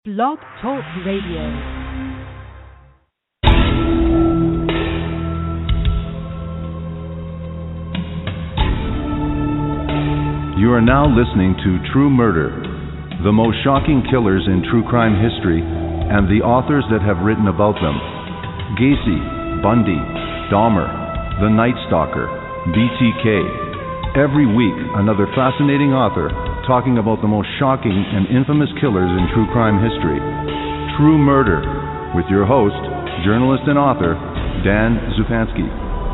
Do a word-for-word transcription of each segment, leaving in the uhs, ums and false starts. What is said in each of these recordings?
Blog Talk Radio. You are now listening to True Murder, the most shocking killers in true crime history, and the authors that have written about them. Gacy, Bundy, Dahmer, The Night Stalker, B T K. Every week, another fascinating author talking about the most shocking and infamous killers in true crime history. True Murder, with your host, journalist and author, Dan Zupansky.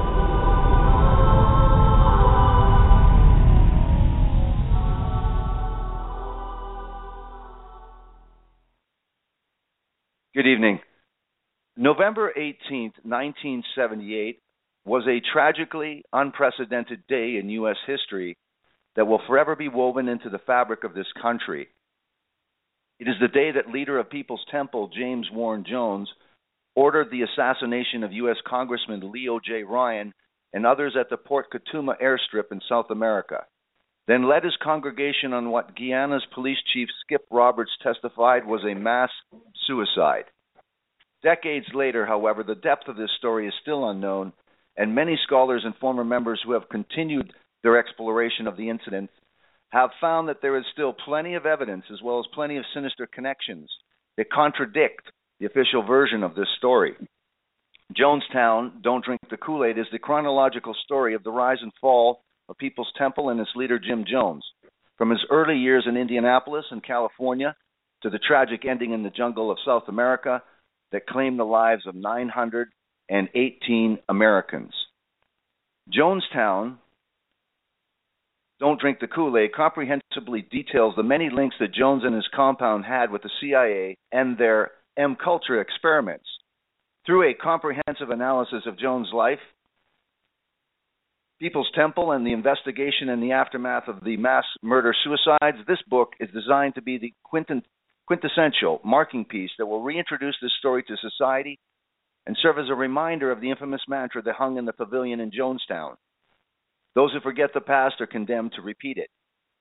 Good evening. November eighteenth, nineteen seventy-eight was a tragically unprecedented day in U S history that will forever be woven into the fabric of this country. It is the day that leader of People's Temple, James Warren Jones, ordered the assassination of U S Congressman Leo J. Ryan and others at the Port Coutuma airstrip in South America, then led his congregation on what Guyana's police chief Skip Roberts testified was a mass suicide. Decades later, however, the depth of this story is still unknown, and many scholars and former members who have continued their exploration of the incident have found that there is still plenty of evidence as well as plenty of sinister connections that contradict the official version of this story. Jonestown, Don't Drink the Kool-Aid, is the chronological story of the rise and fall of People's Temple and its leader Jim Jones, from his early years in Indianapolis and California to the tragic ending in the jungle of South America that claimed the lives of nine hundred eighteen Americans. Jonestown, Don't Drink the Kool-Aid comprehensively details the many links that Jones and his compound had with the C I A and their M-Culture experiments. Through a comprehensive analysis of Jones' life, People's Temple, and the investigation and the aftermath of the mass murder suicides, this book is designed to be the quintessential marking piece that will reintroduce this story to society and serve as a reminder of the infamous mantra that hung in the pavilion in Jonestown. Those who forget the past are condemned to repeat it.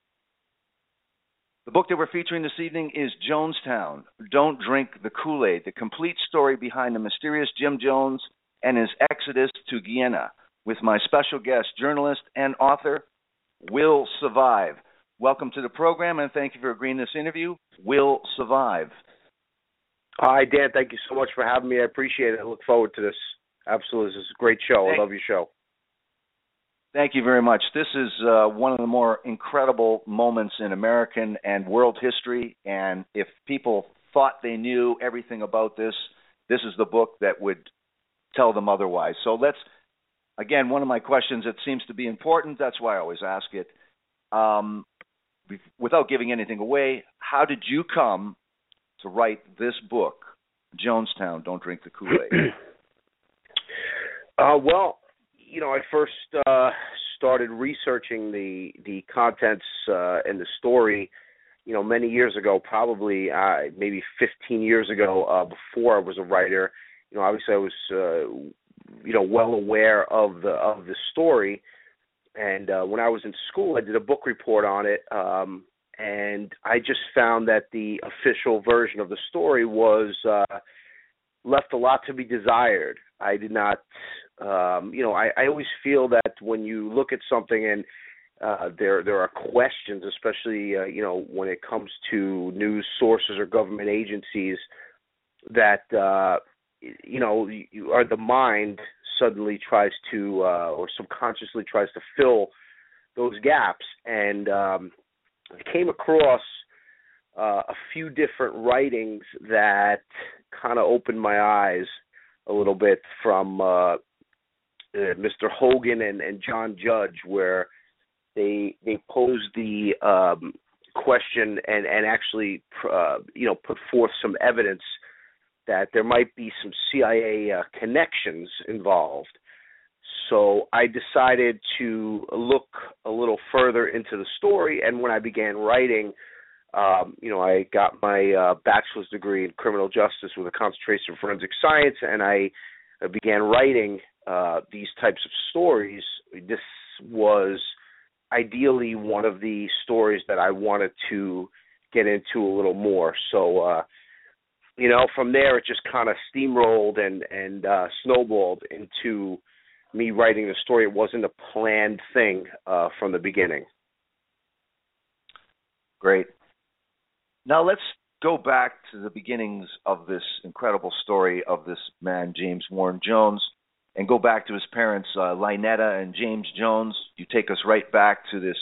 The book that we're featuring this evening is Jonestown, Don't Drink the Kool-Aid, the complete story behind the mysterious Jim Jones and his exodus to Guyana, with my special guest, journalist and author, Will Survive. Welcome to the program, and thank you for agreeing to this interview. Will Survive. Hi, Dan. Thank you so much for having me. I appreciate it. I look forward to this. Absolutely. This is a great show. Thank I love your show. Thank you very much. This is uh, one of the more incredible moments in American and world history, and if people thought they knew everything about this, this is the book that would tell them otherwise. So let's, again, one of my questions that seems to be important, that's why I always ask it, um, without giving anything away, how did you come to write this book, Jonestown, Don't Drink the Kool-Aid? uh, well, you know, I first uh, started researching the the contents uh, and the story, you know, many years ago, probably uh, maybe fifteen years ago, uh, before I was a writer. You know, obviously I was, uh, you know, well aware of the of the story, and uh, when I was in school, I did a book report on it. Um, And I just found that the official version of the story was uh, left a lot to be desired. I did not, um, you know, I, I always feel that when you look at something and uh, there there are questions, especially, uh, you know, when it comes to news sources or government agencies, that, uh, you know, you, or the mind suddenly tries to, uh, or subconsciously tries to fill those gaps. And um I came across uh, a few different writings that kind of opened my eyes a little bit from uh, uh, Mister Hogan and, and John Judge, where they they posed the um, question and, and actually uh, you know put forth some evidence that there might be some C I A uh, connections involved. So I decided to look a little further into the story, and when I began writing, um, you know, I got my uh, bachelor's degree in criminal justice with a concentration in forensic science, and I, I began writing uh, these types of stories. This was ideally one of the stories that I wanted to get into a little more. So uh, you know, from there it just kind of steamrolled and and uh, snowballed into me writing the story. It wasn't a planned thing uh, from the beginning. Great. Now let's go back to the beginnings of this incredible story of this man, James Warren Jones, and go back to his parents, uh, Lynetta and James Jones. You take us right back to this,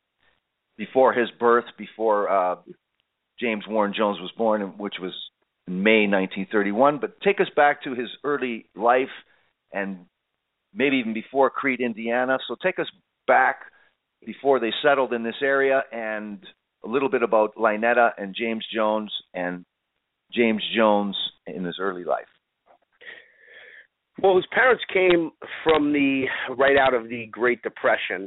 before his birth, before uh, James Warren Jones was born, which was in May nineteen thirty-one. But take us back to his early life and maybe even before Crete, Indiana. So take us back before they settled in this area, and a little bit about Lynetta and James Jones and James Jones in his early life. Well, his parents came from the right out of the Great Depression,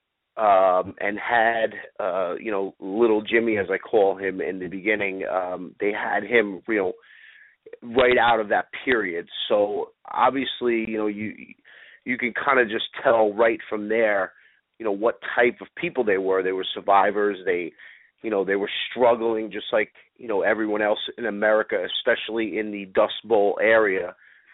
um, and had, uh, you know, little Jimmy, as I call him in the beginning. Um, they had him, you know, right out of that period. So obviously, you know, you you can kind of just tell right from there, you know, what type of people they were. They were survivors. They, you know, they were struggling just like, you know, everyone else in America, especially in the Dust Bowl area.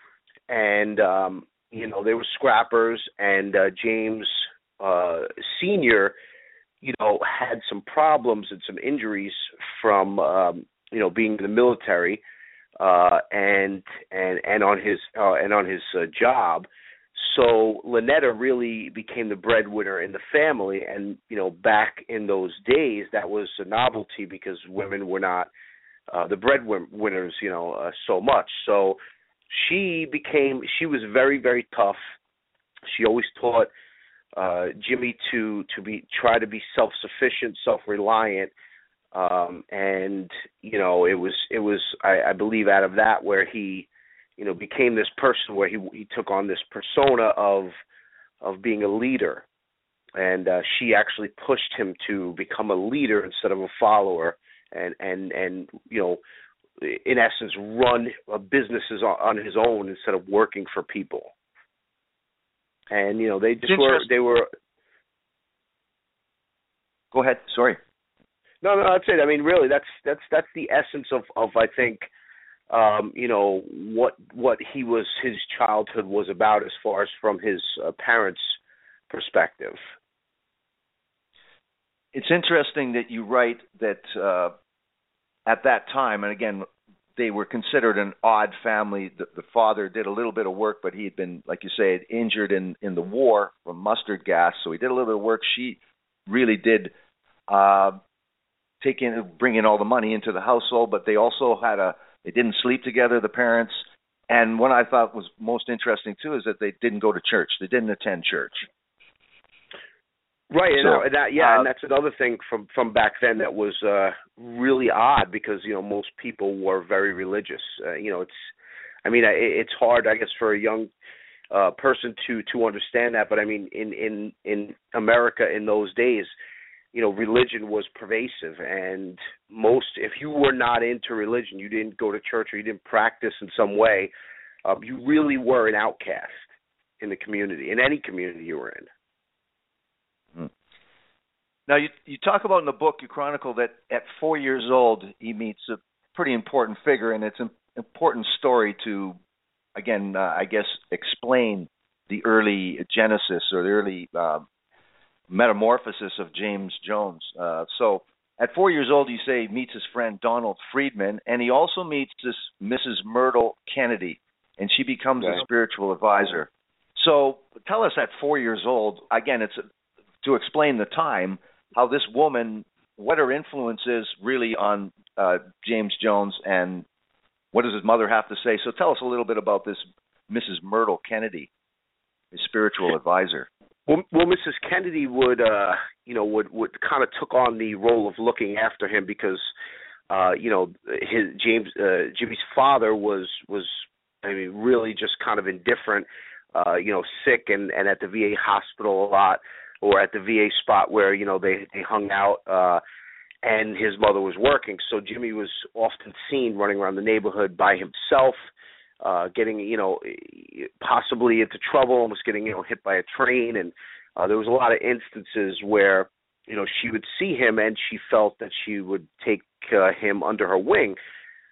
And, um, you know, they were scrappers. And uh, James uh, Senior, you know, had some problems and some injuries from, um, you know, being in the military uh, and and and on his uh, and on his uh, job. So Lynetta really became the breadwinner in the family, and you know, back in those days, that was a novelty because women were not uh, the breadwinners, you know, uh, so much. So she became, she was very, very tough. She always taught uh, Jimmy to to be try to be self-sufficient, self-reliant, um, and you know, it was it was I, I believe out of that where he, you know, became this person where he he took on this persona of of being a leader, and uh, she actually pushed him to become a leader instead of a follower, and and and you know, in essence, run businesses on, on his own instead of working for people. And you know, they just were they were. Go ahead. Sorry. No, no, that's it. I mean, really, that's that's that's the essence of of I think. Um, you know, what what he was, his childhood was about as far as from his uh, parents' perspective. It's interesting that you write that uh, at that time, and again, they were considered an odd family. The, the father did a little bit of work, but he had been, like you say, injured in, in the war from mustard gas, so he did a little bit of work. She really did uh, take in, bring in all the money into the household, but they also had a They didn't sleep together, the parents. And what I thought was most interesting, too, is that they didn't go to church. They didn't attend church. Right, so, and that, yeah, uh, and that's another thing from, from back then that was uh, really odd because, you know, most people were very religious. Uh, you know, it's, I mean, it, it's hard, I guess, for a young uh, person to, to understand that. But, I mean, in, in, in America in those days, you know, religion was pervasive, and most, if you were not into religion, you didn't go to church or you didn't practice in some way, um, you really were an outcast in the community, in any community you were in. Hmm. Now, you you talk about in the book, you chronicle that at four years old, he meets a pretty important figure, and it's an important story to, again, uh, I guess, explain the early genesis or the early uh, metamorphosis of James Jones. Uh, so at four years old, you say he meets his friend Donald Friedman, and he also meets this Missus Myrtle Kennedy, and she becomes okay. a spiritual advisor. So tell us at four years old, again, it's a, to explain the time, how this woman, what her influence is really on uh, James Jones, and what does his mother have to say. So tell us a little bit about this Missus Myrtle Kennedy, his spiritual advisor. Well, well, Missus Kennedy would, uh, you know, would, would kind of took on the role of looking after him because, uh, you know, his James uh, Jimmy's father was was, I mean, really just kind of indifferent, uh, you know, sick and, and at the V A hospital a lot, or at the V A spot where you know they they hung out, uh, and his mother was working. So Jimmy was often seen running around the neighborhood by himself. Uh, getting, you know, possibly into trouble, almost getting, you know, hit by a train. And uh, there was a lot of instances where, you know, she would see him and she felt that she would take uh, him under her wing.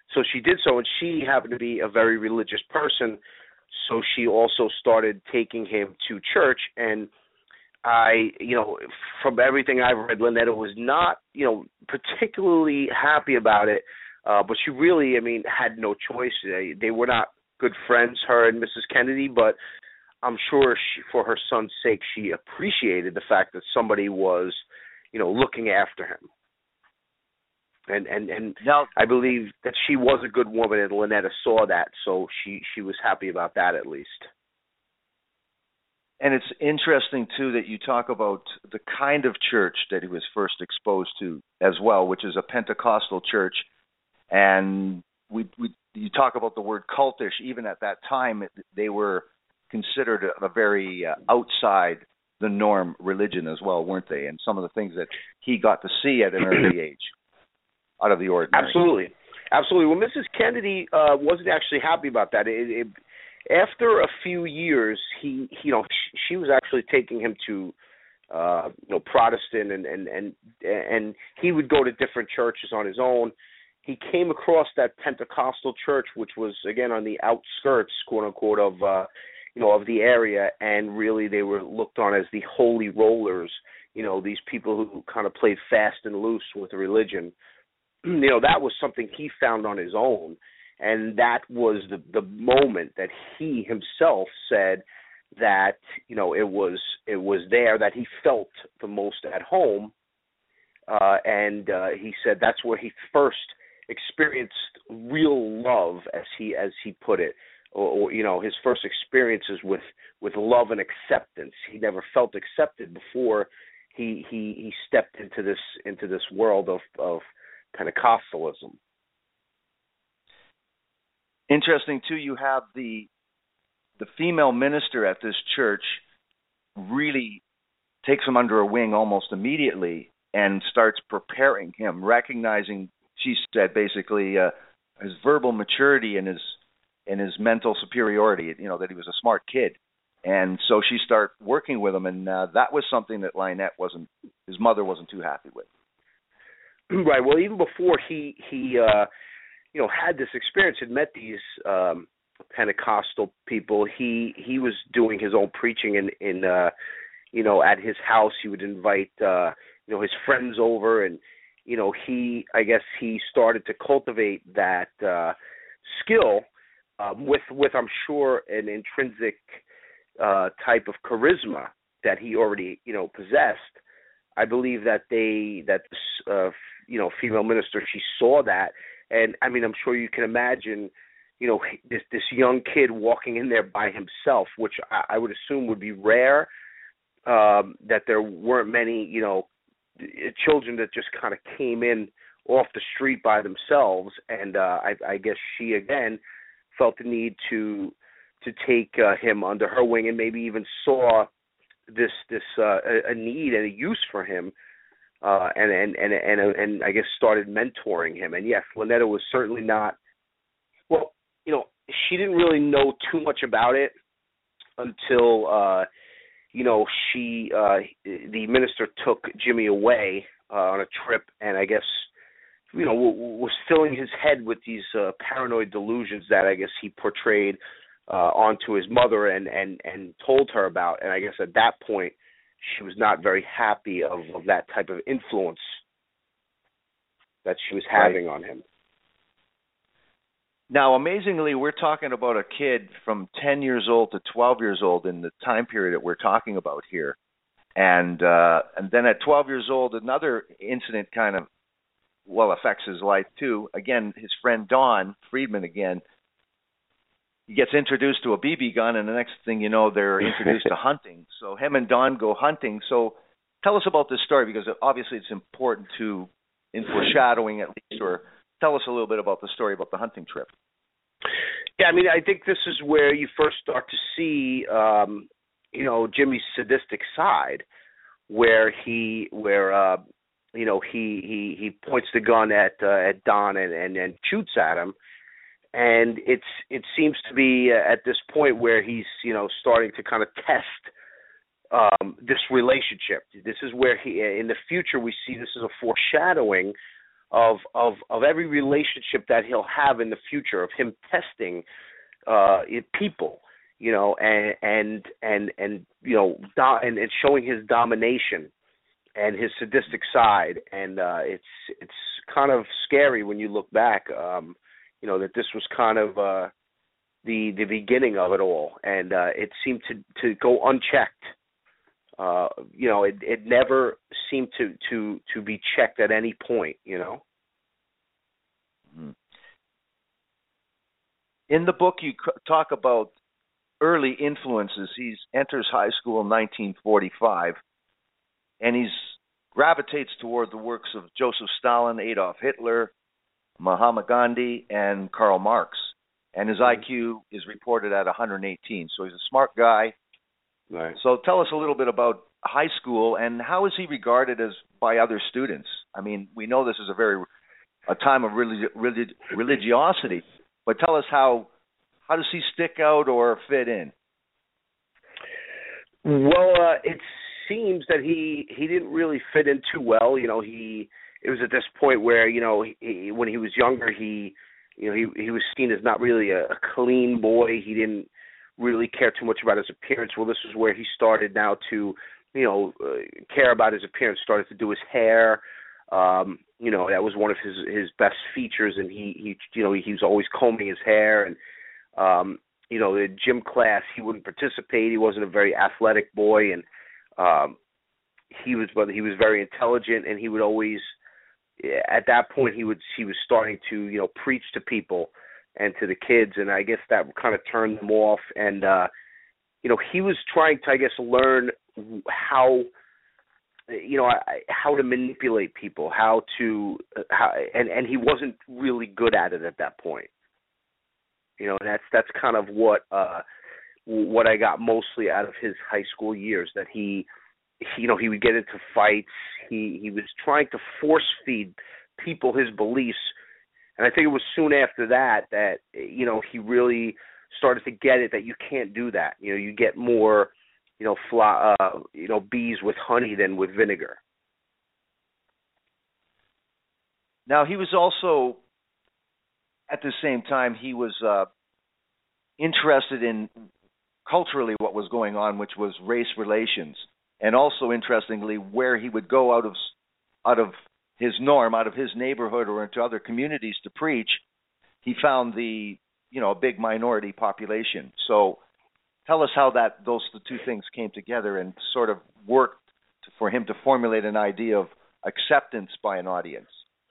so she did so, and she happened to be a very religious person, so she also started taking him to church. And I, you know, from everything I've read, Lynetta was not, you know, particularly happy about it, uh, but she really, I mean, had no choice. They, they were not good friends, her and Missus Kennedy, but I'm sure she, for her son's sake, she appreciated the fact that somebody was, you know, looking after him. And and, and now, I believe that she was a good woman, and Lynetta saw that, so she, she was happy about that at least. And it's interesting, too, that you talk about the kind of church that he was first exposed to as well, which is a Pentecostal church. And we, we you talk about the word cultish. Even at that time, they were considered a, a very uh, outside the norm religion as well, weren't they? And some of the things that he got to see at an early age, out of the ordinary. Absolutely. Absolutely. Well, Missus Kennedy uh, wasn't actually happy about that. It, it, after a few years, he, he, you know, she, she was actually taking him to, uh, you know, Protestant, and, and, and, and he would go to different churches on his own. He came across that Pentecostal church, which was, again, on the outskirts, quote unquote, of, uh, you know, of the area, and really they were looked on as the holy rollers, you know, these people who kind of played fast and loose with religion. You know, that was something he found on his own, and that was the the moment that he himself said that, you know, it was it was there that he felt the most at home, uh, and uh, he said that's where he first experienced real love, as he as he put it, or, or you know, his first experiences with, with love and acceptance. He never felt accepted before he he, he stepped into this into this world of, of Pentecostalism. Interesting, too, you have the the female minister at this church really takes him under her wing almost immediately and starts preparing him, recognizing, she said, basically, uh, his verbal maturity and his and his mental superiority, you know, that he was a smart kid. And so she started working with him, and uh, that was something that Lynette wasn't, his mother wasn't too happy with. Right. Well, even before he he uh, you know, had this experience, had met these um, Pentecostal people, he he was doing his own preaching in in uh, you know, at his house. He would invite uh, you know, his friends over, and you know, he I guess he started to cultivate that uh, skill um, with with I'm sure an intrinsic uh, type of charisma that he already, you know, possessed. I believe that they that this uh, you know, female minister, she saw that, and I mean, I'm sure you can imagine, you know, this this young kid walking in there by himself, which I, I would assume would be rare. Um, that there weren't many, you know, children that just kind of came in off the street by themselves, and uh, I, I guess she again felt the need to to take uh, him under her wing, and maybe even saw this this uh, a, a need and a use for him, uh, and and and and and I guess started mentoring him. And yes, Lynetta was certainly not. Well, you know, she didn't really know too much about it until uh, you know, she uh, the minister took Jimmy away uh, on a trip, and I guess, you know, was filling his head with these uh, paranoid delusions that I guess he portrayed uh, onto his mother and, and, and told her about. And I guess at that point, she was not very happy of, of that type of influence that she was having right. on him. Now, amazingly, we're talking about a kid from ten years old to twelve years old in the time period that we're talking about here. And uh, and then at twelve years old, another incident kind of, well, affects his life too. Again, his friend Don Friedman again, he gets introduced to a B B gun, and the next thing you know, they're introduced to hunting. So him and Don go hunting. So tell us about this story, because obviously it's important to, in foreshadowing at least, or tell us a little bit about the story about the hunting trip. Yeah, I mean, I think this is where you first start to see, um, you know, Jimmy's sadistic side, where he, where uh, you know, he he he points the gun at uh, at Don and, and and shoots at him, and it's it seems to be at this point where he's, you know, starting to kind of test um, this relationship. This is where he, in the future, we see this as a foreshadowing of of of every relationship that he'll have in the future, of him testing uh, people, you know, and and and and you know, do, and, and showing his domination and his sadistic side, and uh, it's it's kind of scary when you look back, um, you know, that this was kind of uh, the the beginning of it all, and uh, it seemed to to go unchecked. Uh, you know, it it never seemed to, to, to be checked at any point, you know. In the book, you talk about early influences. He enters high school in nineteen forty-five, and he gravitates toward the works of Joseph Stalin, Adolf Hitler, Mahatma Gandhi, and Karl Marx. And his I Q is reported at one hundred eighteen, so he's a smart guy. Right. So tell us a little bit about high school, and how is he regarded as by other students? I mean, we know this is a very a time of religi- relig- religiosity, but tell us how how does he stick out or fit in? Well, uh, it seems that he he didn't really fit in too well. You know, he it was at this point where, you know, he, when he was younger, he you know he he was seen as not really a, a clean boy. He didn't really care too much about his appearance. Well, this is where he started now to, you know, uh, care about his appearance, started to do his hair. Um, you know, that was one of his his best features, and he, he you know, he was always combing his hair. And, um, you know, the gym class, he wouldn't participate. He wasn't a very athletic boy, and um, he was, but he was very intelligent, and he would always, at that point, he would he was starting to, you know, preach to people and to the kids, and I guess that kind of turned them off. And uh, you know, he was trying to, I guess, learn how, you know, how to manipulate people, how to, how, and and he wasn't really good at it at that point. You know, and that's that's kind of what uh, what I got mostly out of his high school years. That he, he, you know, he would get into fights. He he was trying to force feed people his beliefs. And I think it was soon after that that, you know, he really started to get it that you can't do that. You know, you get more, you know, fly, uh, you know, bees with honey than with vinegar. Now, he was also, at the same time, he was uh, interested in culturally what was going on, which was race relations, and also, interestingly, where he would go out of out of his norm, out of his neighborhood or into other communities to preach. He found the, you know, a big minority population. So tell us how that those the two things came together and sort of worked to, for him to formulate an idea of acceptance by an audience.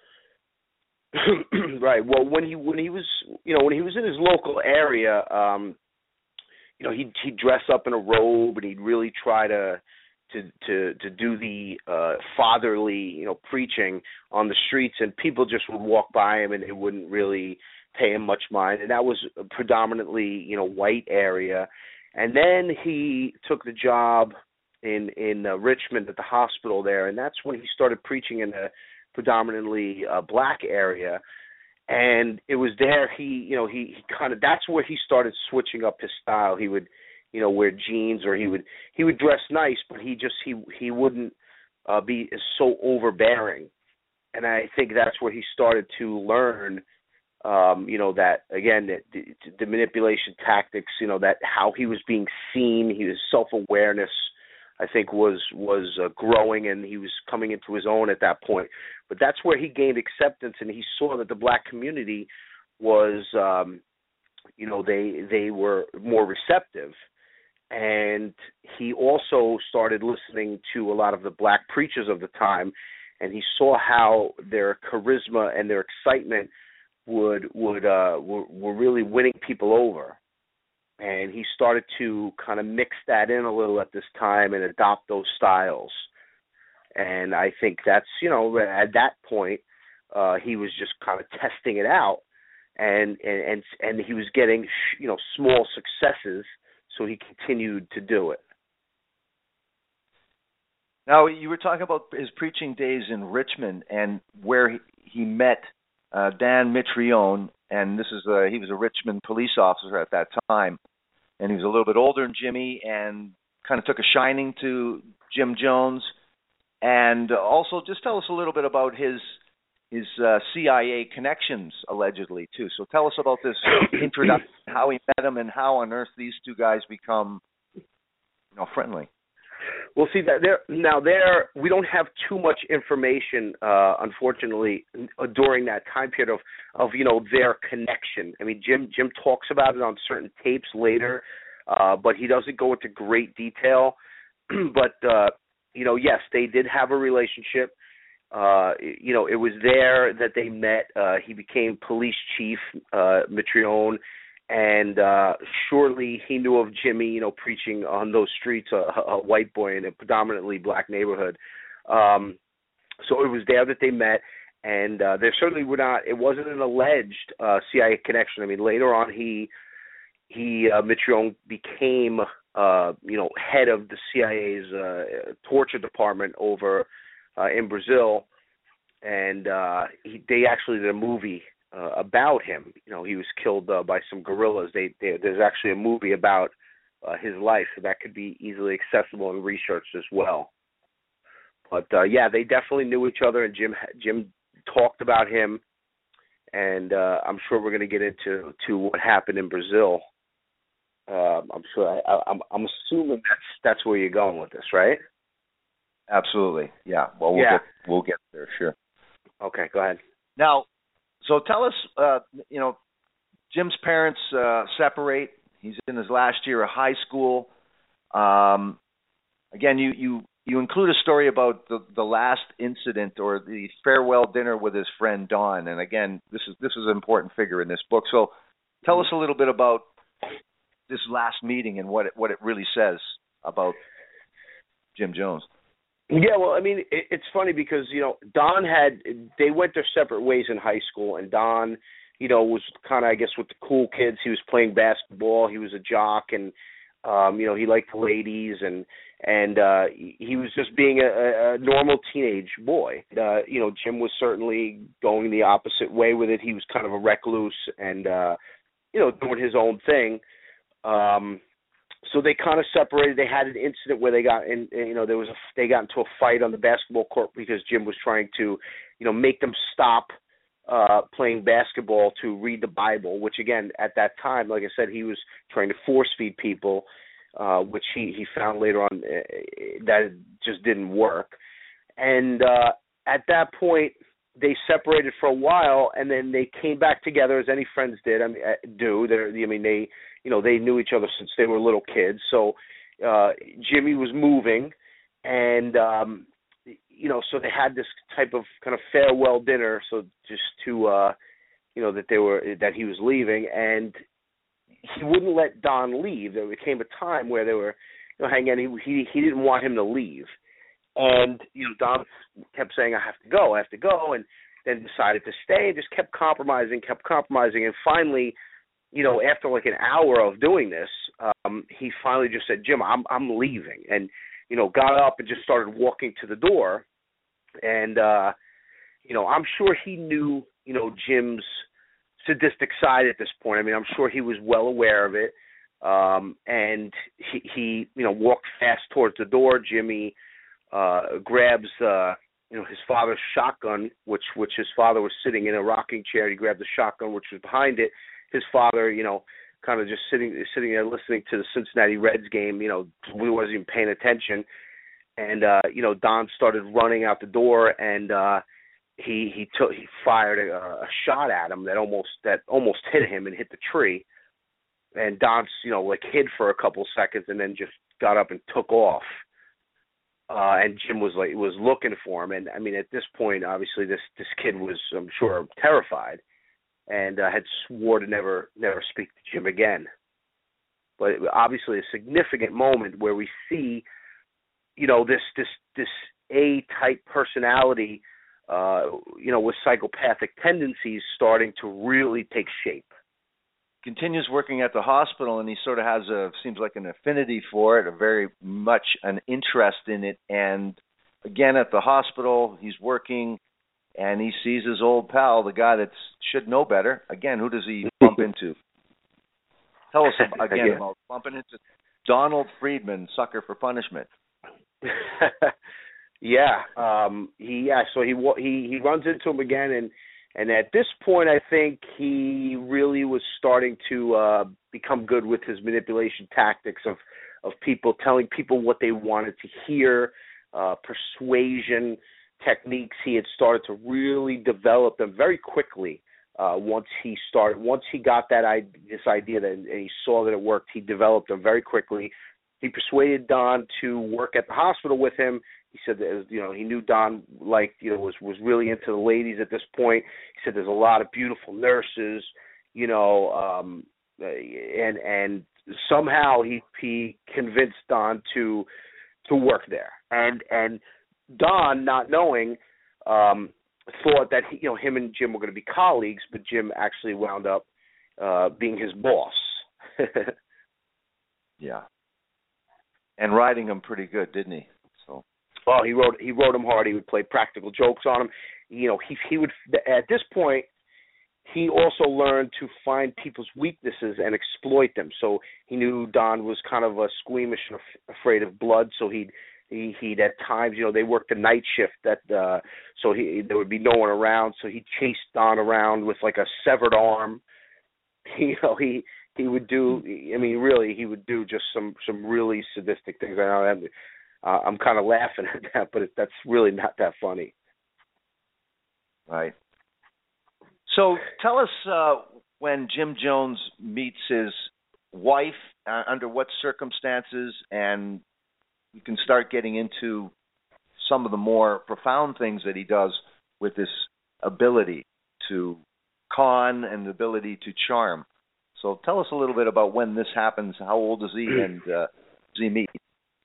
Right. Well, when he when he was you know when he was in his local area, um, you know, he'd he'd dress up in a robe and he'd really try to to to to do the uh, fatherly, you know, preaching on the streets, and people just would walk by him and they wouldn't really pay him much mind. And that was a predominantly, you know, white area. And then he took the job in in uh, Richmond at the hospital there, and that's when he started preaching in a predominantly uh, black area. And it was there he, you know, he, he kind of, that's where he started switching up his style. He would, you know, wear jeans, or he would he would dress nice, but he just he he wouldn't uh, be so overbearing. And I think that's where he started to learn, um, you know, that again the, the manipulation tactics, you know, that how he was being seen, his self-awareness, I think was was uh, growing, and he was coming into his own at that point. But that's where he gained acceptance, and he saw that the black community was, um, you know, they they were more receptive. And he also started listening to a lot of the black preachers of the time, and he saw how their charisma and their excitement would would uh, were, were really winning people over. And he started to kind of mix that in a little at this time and adopt those styles. And I think that's, you know, at that point, uh, he was just kind of testing it out, and and and, and he was getting, you know, small successes. So he continued to do it. Now, you were talking about his preaching days in Richmond and where he, he met uh, Dan Mitrione, and this is a, he was a Richmond police officer at that time, and he was a little bit older than Jimmy and kind of took a shining to Jim Jones. And also, just tell us a little bit about his his uh, C I A connections, allegedly, too. So tell us about this introduction, how he met him, and how on earth these two guys become, you know, friendly. Well, see, that there now there we don't have too much information, uh, unfortunately, during that time period of, of you know their connection. I mean, Jim Jim talks about it on certain tapes later, uh, but he doesn't go into great detail. but uh, you know, yes, they did have a relationship. Uh, you know, it was there that they met. Uh, he became police chief, uh, Mitrione. And uh, shortly he knew of Jimmy, you know, preaching on those streets, a, a white boy in a predominantly black neighborhood. Um, so it was there that they met, and uh, there certainly were not. It wasn't an alleged uh, C I A connection. I mean, later on he he uh, Mitrione became uh, you know head of the C I A's uh, torture department over uh, in Brazil, and uh, he, they actually did a movie Uh, about him. You know, he was killed uh, by some guerrillas. They, they, there's actually a movie about uh, his life, so that could be easily accessible and researched as well. But uh, yeah, they definitely knew each other, and Jim Jim talked about him, and uh, I'm sure we're going to get into to what happened in Brazil. Uh, I'm sure. I, I'm, I'm assuming that's that's where you're going with this, right? Absolutely. Yeah. Well, we'll yeah. get we'll get there. Sure. Okay. Go ahead. Now. So tell us, uh, you know, Jim's parents uh, separate. He's in his last year of high school. Um, again, you, you, you include a story about the, the last incident or the farewell dinner with his friend Don. And again, this is this is an important figure in this book. So tell us a little bit about this last meeting and what it, what it really says about Jim Jones. Yeah, well, I mean, it, it's funny because, you know, Don had, they went their separate ways in high school, and Don, you know, was kind of, I guess, with the cool kids. He was playing basketball. He was a jock, and, um, you know, he liked the ladies, and, and uh, he was just being a, a normal teenage boy. Uh, you know, Jim was certainly going the opposite way with it. He was kind of a recluse and, uh, you know, doing his own thing. Um So they kind of separated. They had an incident where they got in, you know, there was a, they got into a fight on the basketball court because Jim was trying to, you know, make them stop uh, playing basketball to read the Bible, which again, at that time, like I said, he was trying to force feed people, uh, which he, he found later on uh, that it just didn't work. And uh, at that point, they separated for a while, and then they came back together as any friends did. I mean, do. They're, I mean, they. You know, they knew each other since they were little kids. So uh, Jimmy was moving, and, um, you know, so they had this type of kind of farewell dinner, so just to, uh, you know, that they were, that he was leaving, and he wouldn't let Don leave. There came a time where they were, you know, hanging out. He, he, he didn't want him to leave. And, you know, Don kept saying, I have to go, I have to go, and then decided to stay and just kept compromising, kept compromising, and finally, you know, after like an hour of doing this, um, he finally just said, Jim, I'm I'm leaving. And, you know, got up and just started walking to the door. And, uh, you know, I'm sure he knew, you know, Jim's sadistic side at this point. I mean, I'm sure he was well aware of it. Um, and he, he, you know, walked fast towards the door. Jimmy uh, grabs, uh, you know, his father's shotgun, which which his father was sitting in a rocking chair. He grabbed the shotgun, which was behind it. His father, you know, kind of just sitting sitting there listening to the Cincinnati Reds game, you know, we wasn't even paying attention. And, uh, you know, Don started running out the door, and uh, he he took he fired a, a shot at him that almost that almost hit him and hit the tree. And Don, you know, like hid for a couple seconds and then just got up and took off. Uh, and Jim was like was looking for him. And I mean, at this point, obviously, this this kid was, I'm sure, terrified. And uh, had swore to never, never speak to Jim again. But obviously, a significant moment where we see, you know, this this this A-type personality, uh, you know, with psychopathic tendencies starting to really take shape. Continues working at the hospital, and he sort of has a seems like an affinity for it, a very much an interest in it. And again, at the hospital, he's working. And he sees his old pal, the guy that should know better. Again, who does he bump into? Tell us about, again yeah. about bumping into Donald Friedman, Sucker for Punishment. Yeah, um, he yeah. So he he he runs into him again, and and at this point, I think he really was starting to uh, become good with his manipulation tactics of of people telling people what they wanted to hear, uh, persuasion techniques. He had started to really develop them very quickly. Uh, once he started, once he got that this idea that and he saw that it worked, he developed them very quickly. He persuaded Don to work at the hospital with him. He said that, it was, you know, he knew Don liked, you know, was was really into the ladies at this point. He said there's a lot of beautiful nurses, you know, um, and and somehow he he convinced Don to to work there, and and Don, not knowing, um, thought that he, you know, him and Jim were going to be colleagues, but Jim actually wound up uh, being his boss. Yeah, and riding him pretty good, didn't he? So. Oh, he wrote he wrote him hard. He would play practical jokes on him. You know, he he would at this point. He also learned to find people's weaknesses and exploit them. So he knew Don was kind of a squeamish and af- afraid of blood. So he'd he, he'd at times, you know, they worked the night shift. That uh, so he there would be no one around. So he chased Don around with like a severed arm. You know, he he would do. I mean, really, he would do just some some really sadistic things. I know that. Uh, I'm kind of laughing at that, but it, that's really not that funny. Right. So tell us uh, when Jim Jones meets his wife, uh, under what circumstances, and you can start getting into some of the more profound things that he does with this ability to con and the ability to charm. So tell us a little bit about when this happens. How old is he, and uh, does he meet?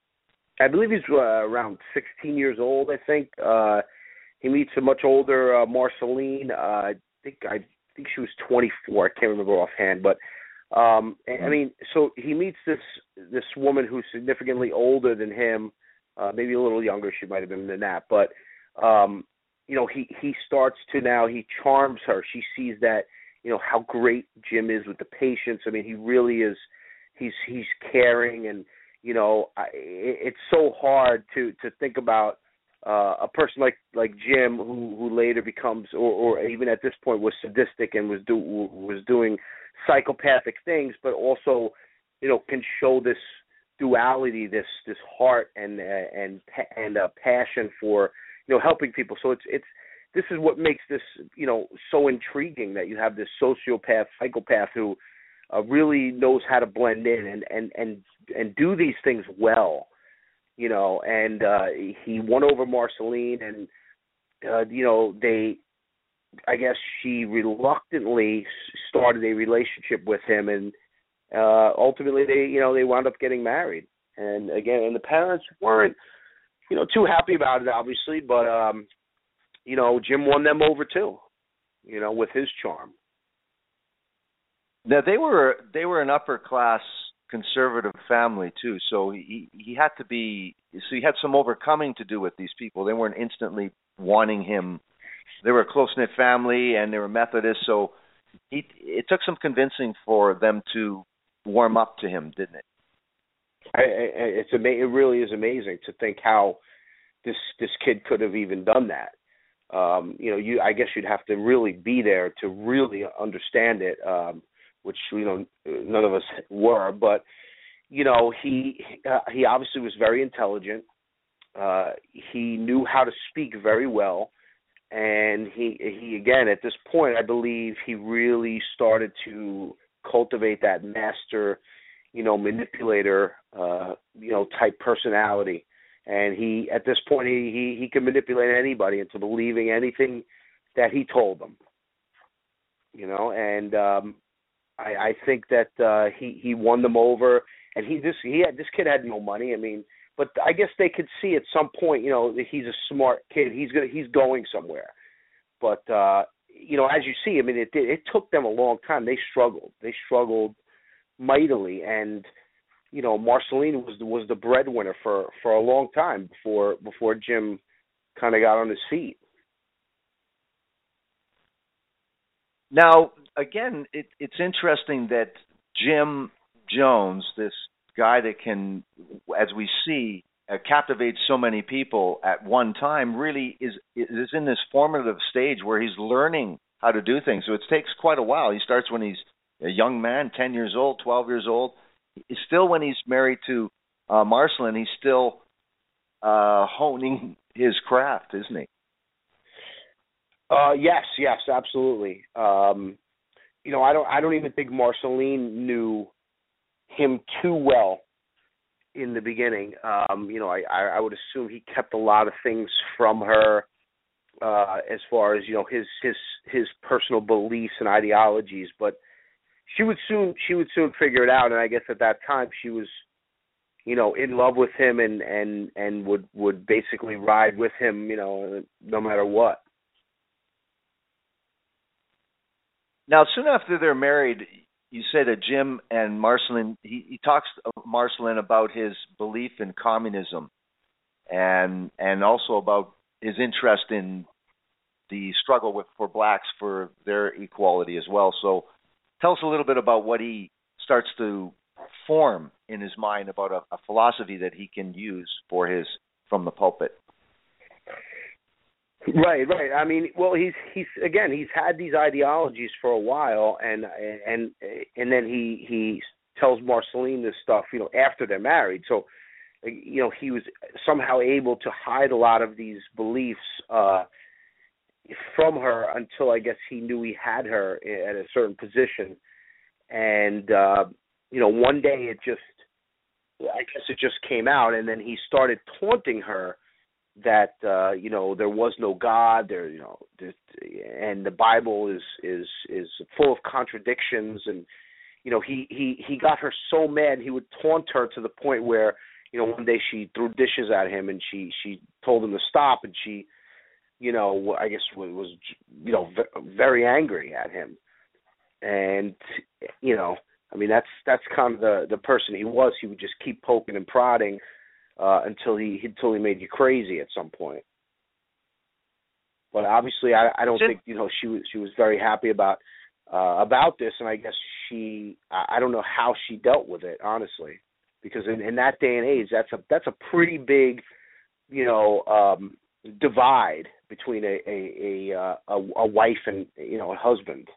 I believe he's uh, around sixteen years old, I think. Uh, he meets a much older uh, Marceline. Uh, I think I think she was twenty-four. I can't remember offhand, but um, I mean, so he meets this this woman who's significantly older than him, uh, maybe a little younger. She might have been than that, but um, you know, he he starts to now he charms her. She sees that, you know, how great Jim is with the patients. I mean, he really is. He's he's caring, and you know, I, it's so hard to, to think about uh, a person like, like Jim, who, who later becomes, or, or even at this point was sadistic and was do was doing psychopathic things, but also, you know, can show this duality, this this heart and uh, and and uh, passion for, you know, helping people. So it's it's this is what makes this, you know, so intriguing, that you have this sociopath, psychopath who uh, really knows how to blend in and and and and do these things well, you know, and uh, he won over Marceline, and, uh, you know, they, I guess she reluctantly started a relationship with him, and uh, ultimately they, you know, they wound up getting married. And again, and the parents weren't, you know, too happy about it, obviously, but, um, you know, Jim won them over too, you know, with his charm. Now, they were, they were an upper class conservative family too, so he he had to be so he had some overcoming to do with these people. They weren't instantly wanting him. They were a close-knit family, and they were Methodist, so he it took some convincing for them to warm up to him, didn't it? I, I, it's ama- it really is amazing to think how this this kid could have even done that. Um, you know, you I guess you'd have to really be there to really understand it. Um, which, you know, none of us were, but, you know, he uh, he obviously was very intelligent. Uh, he knew how to speak very well, and he, he again, at this point, I believe he really started to cultivate that master, you know, manipulator, uh, you know, type personality. And he, at this point, he, he, he could manipulate anybody into believing anything that he told them, you know, and, um, I, I think that uh, he he won them over, and he this he had this kid had no money. I mean, but I guess they could see at some point, you know, that he's a smart kid. He's gonna he's going somewhere. But uh, you know, as you see, I mean, it it took them a long time. They struggled. They struggled mightily, and you know, Marceline was was the breadwinner for, for a long time before before Jim kind of got on his feet. Now, again, it, it's interesting that Jim Jones, this guy that can, as we see, uh, captivates so many people at one time really is is in this formative stage where he's learning how to do things. So it takes quite a while. He starts when he's a young man, ten years old, twelve years old. It's still when he's married to uh, Marceline, he's still uh, honing his craft, isn't he? Uh, yes, yes, absolutely. Um, you know, I don't, I don't even think Marceline knew him too well in the beginning. Um, you know, I, I would assume he kept a lot of things from her, uh, as far as, you know, his, his, his personal beliefs and ideologies, but she would soon, she would soon figure it out. And I guess at that time she was, you know, in love with him and, and, and would, would basically ride with him, you know, no matter what. Now, soon after they're married, you say that Jim and Marceline, he, he talks to Marceline about his belief in communism and and also about his interest in the struggle with for blacks for their equality as well. So tell us a little bit about what he starts to form in his mind about a, a philosophy that he can use for his from the pulpit. Right, right. I mean, well, he's he's again, he's had these ideologies for a while, and and and then he he tells Marceline this stuff, you know, after they're married. So, you know, he was somehow able to hide a lot of these beliefs uh, from her until I guess he knew he had her at a certain position, and uh, you know, one day it just, I guess it just came out, and then he started taunting her that uh, you know, there was no God there, you know, and the Bible is is is full of contradictions, and you know, he he he got her so mad he would taunt her to the point where, you know, one day she threw dishes at him and she she told him to stop, and she, you know, I guess was, you know, very angry at him, and you know, I mean, that's that's kind of the the person he was. He would just keep poking and prodding Uh, until he until he made you crazy at some point. But obviously, I, I don't think, you know, she was she was very happy about uh, about this, and I guess she I don't know how she dealt with it, honestly, because in, in that day and age, that's a that's a pretty big, you know, um, divide between a a a, a a wife and, you know, a husband.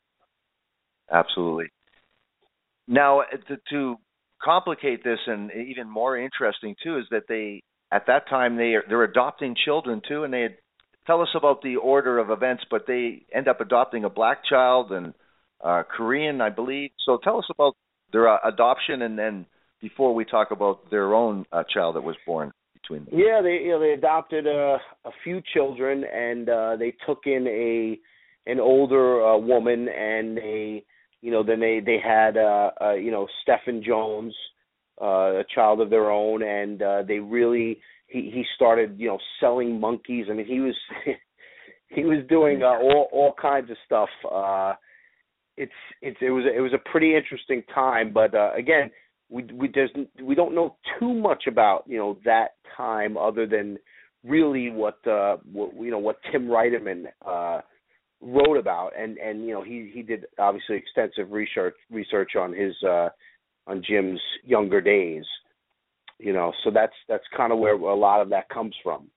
Absolutely. Now to, to complicate this, and even more interesting too, is that they at that time they are, they're adopting children too, and they had, tell us about the order of events, but they end up adopting a black child and uh, Korean, I believe. So tell us about their uh, adoption, and then before we talk about their own uh, child that was born between them. Yeah, they you know they adopted a, a few children, and uh, they took in a an older uh, woman, and they. You know, then they they had uh, uh, you know, Stephen Jones, uh, a child of their own, and uh, they really he, he started, you know, selling monkeys. I mean, he was he was doing uh, all all kinds of stuff. Uh, it's it's it was it was a pretty interesting time, but uh, again, we we there's we don't know too much about, you know, that time other than really what uh what, you know what Tim Reiteman uh wrote about, and and you know, he he did obviously extensive research research on his uh on Jim's younger days, you know, so that's that's kind of where a lot of that comes from.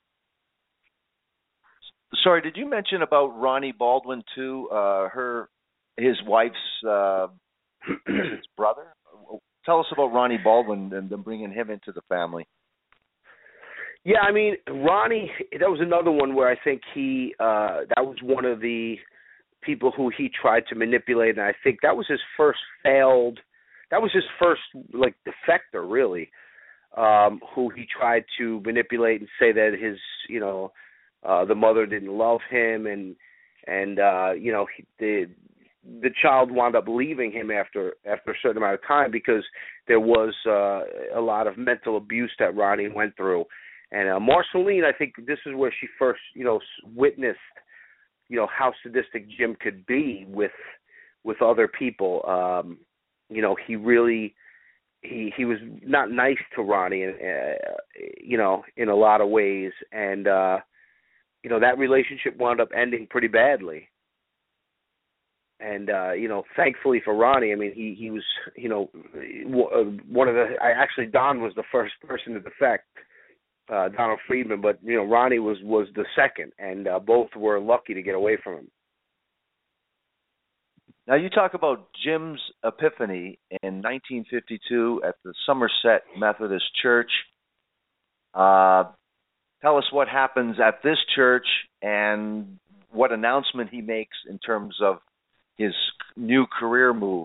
Sorry, did you mention about Ronnie Baldwin too, uh her his wife's uh his brother? Tell us about Ronnie Baldwin and them bringing him into the family. Yeah, I mean, Ronnie, that was another one where I think he, uh, that was one of the people who he tried to manipulate, and I think that was his first failed, that was his first, like, defector, really, um, who he tried to manipulate and say that his, you know, uh, the mother didn't love him, and, and uh, you know, he, the the child wound up leaving him after after a certain amount of time because there was uh, a lot of mental abuse that Ronnie went through. And uh, Marceline, I think this is where she first, you know, witnessed, you know, how sadistic Jim could be with with other people. Um, you know, he really he he was not nice to Ronnie, uh, you know, in a lot of ways, and uh, you know, that relationship wound up ending pretty badly. And uh, you know, thankfully for Ronnie, I mean, he he was, you know, one of the. I actually Don was the first person to defect. uh, Donald Friedman, but you know Ronnie was was the second, and uh, both were lucky to get away from him. Now you talk about Jim's epiphany in nineteen fifty-two at the Somerset Methodist Church. Uh, tell us what happens at this church and what announcement he makes in terms of his new career move.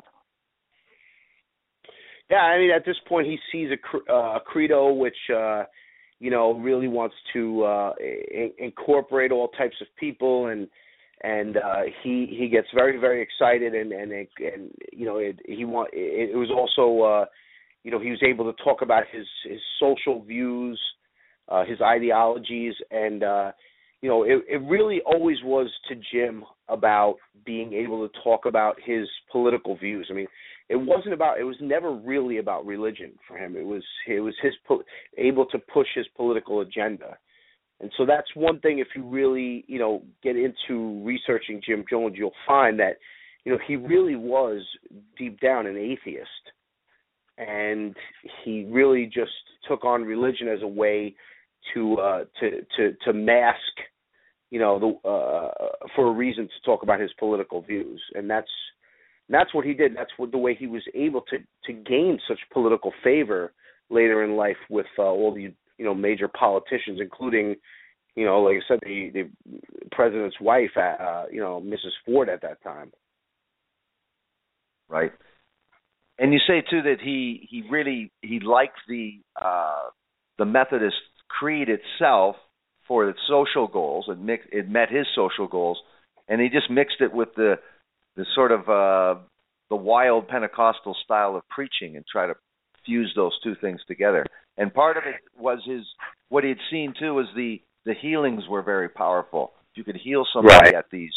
Yeah, I mean, at this point, he sees a, uh, a credo which, uh, you know, really wants to uh, in- incorporate all types of people, and and uh, he he gets very very excited, and and, it, and you know, it, he want it, it was also, uh, you know, he was able to talk about his his social views, uh, his ideologies, and uh, you know, it, it really always was to Jim about being able to talk about his political views. I mean, it wasn't about, it was never really about religion for him. It was, it was his, able to push his political agenda. And so that's one thing, if you really, you know, get into researching Jim Jones, you'll find that, you know, he really was deep down an atheist. And he really just took on religion as a way to, uh, to, to, to mask, you know, the, uh, for a reason to talk about his political views. And that's, that's what he did. That's what the way he was able to, to gain such political favor later in life with uh, all the, you know, major politicians, including, you know, like I said, the, the president's wife, uh, you know, Missus Ford at that time. Right. And you say too that he, he really he liked the uh, the Methodist creed itself for its social goals. It mix, it met his social goals, and he just mixed it with the the sort of uh, the wild Pentecostal style of preaching and try to fuse those two things together. And part of it was his what he had seen too was the the healings were very powerful. You could heal somebody right. at these.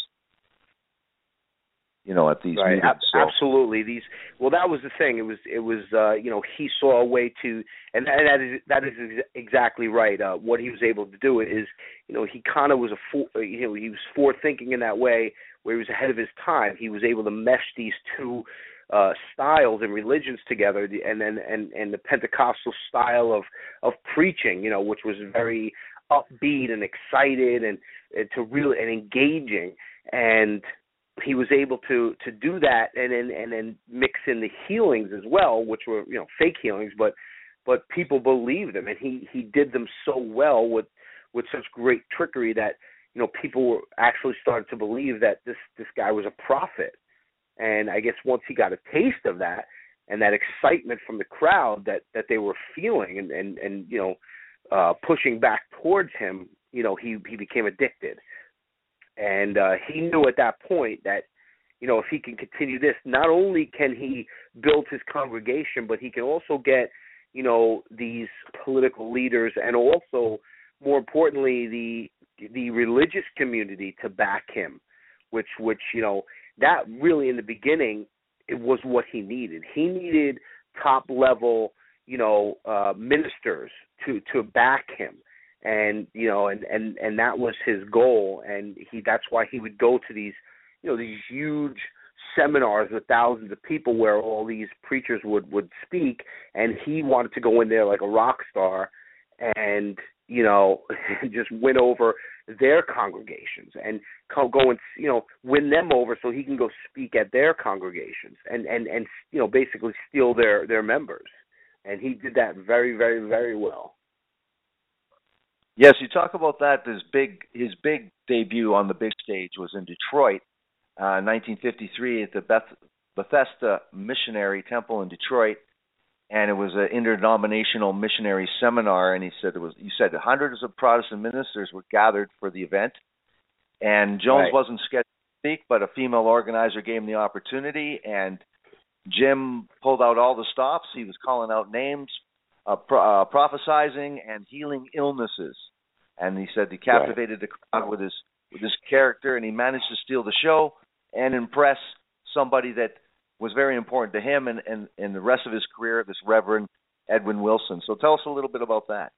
You know, at these right. meetings. So. Absolutely. These. Well, that was the thing. It was. It was. Uh, you know, he saw a way to, and, and that is that is ex- exactly right. Uh, what he was able to do is, you know, he kind of was a. For, you know, he was forward thinking in that way, where he was ahead of his time. He was able to mesh these two uh, styles and religions together, and then and, and the Pentecostal style of of preaching. You know, which was very upbeat and excited and, and to really and engaging and. He was able to, to do that and then and then mix in the healings as well, which were, you know, fake healings, but but people believed him, and he, he did them so well with with such great trickery that, you know, people were actually started to believe that this, this guy was a prophet. And I guess once he got a taste of that and that excitement from the crowd that, that they were feeling and, and, and you know, uh, pushing back towards him, you know, he, he became addicted. And uh, he knew at that point that, you know, if he can continue this, not only can he build his congregation, but he can also get, you know, these political leaders and also, more importantly, the the religious community to back him, which, which you know, that really in the beginning, it was what he needed. He needed top-level, you know, uh, ministers to, to back him. And, you know, and, and, and that was his goal. And he, that's why he would go to these, you know, these huge seminars with thousands of people where all these preachers would, would speak. And he wanted to go in there like a rock star and, you know, just win over their congregations and go and, you know, win them over so he can go speak at their congregations and, and, and you know, basically steal their, their members. And he did that very, very, very well. Yes, you talk about that. His big his big debut on the big stage was in Detroit, uh, nineteen fifty-three, at the Beth, Bethesda Missionary Temple in Detroit, and it was an interdenominational missionary seminar. And he said it was. You said hundreds of Protestant ministers were gathered for the event, and Jones right. wasn't scheduled to speak, but a female organizer gave him the opportunity, and Jim pulled out all the stops. He was calling out names. Uh, pro- uh, prophesizing and healing illnesses, and he said he captivated right. the crowd with his with his character, and he managed to steal the show and impress somebody that was very important to him and, and, and the rest of his career, this Reverend Edwin Wilson. So tell us a little bit about that.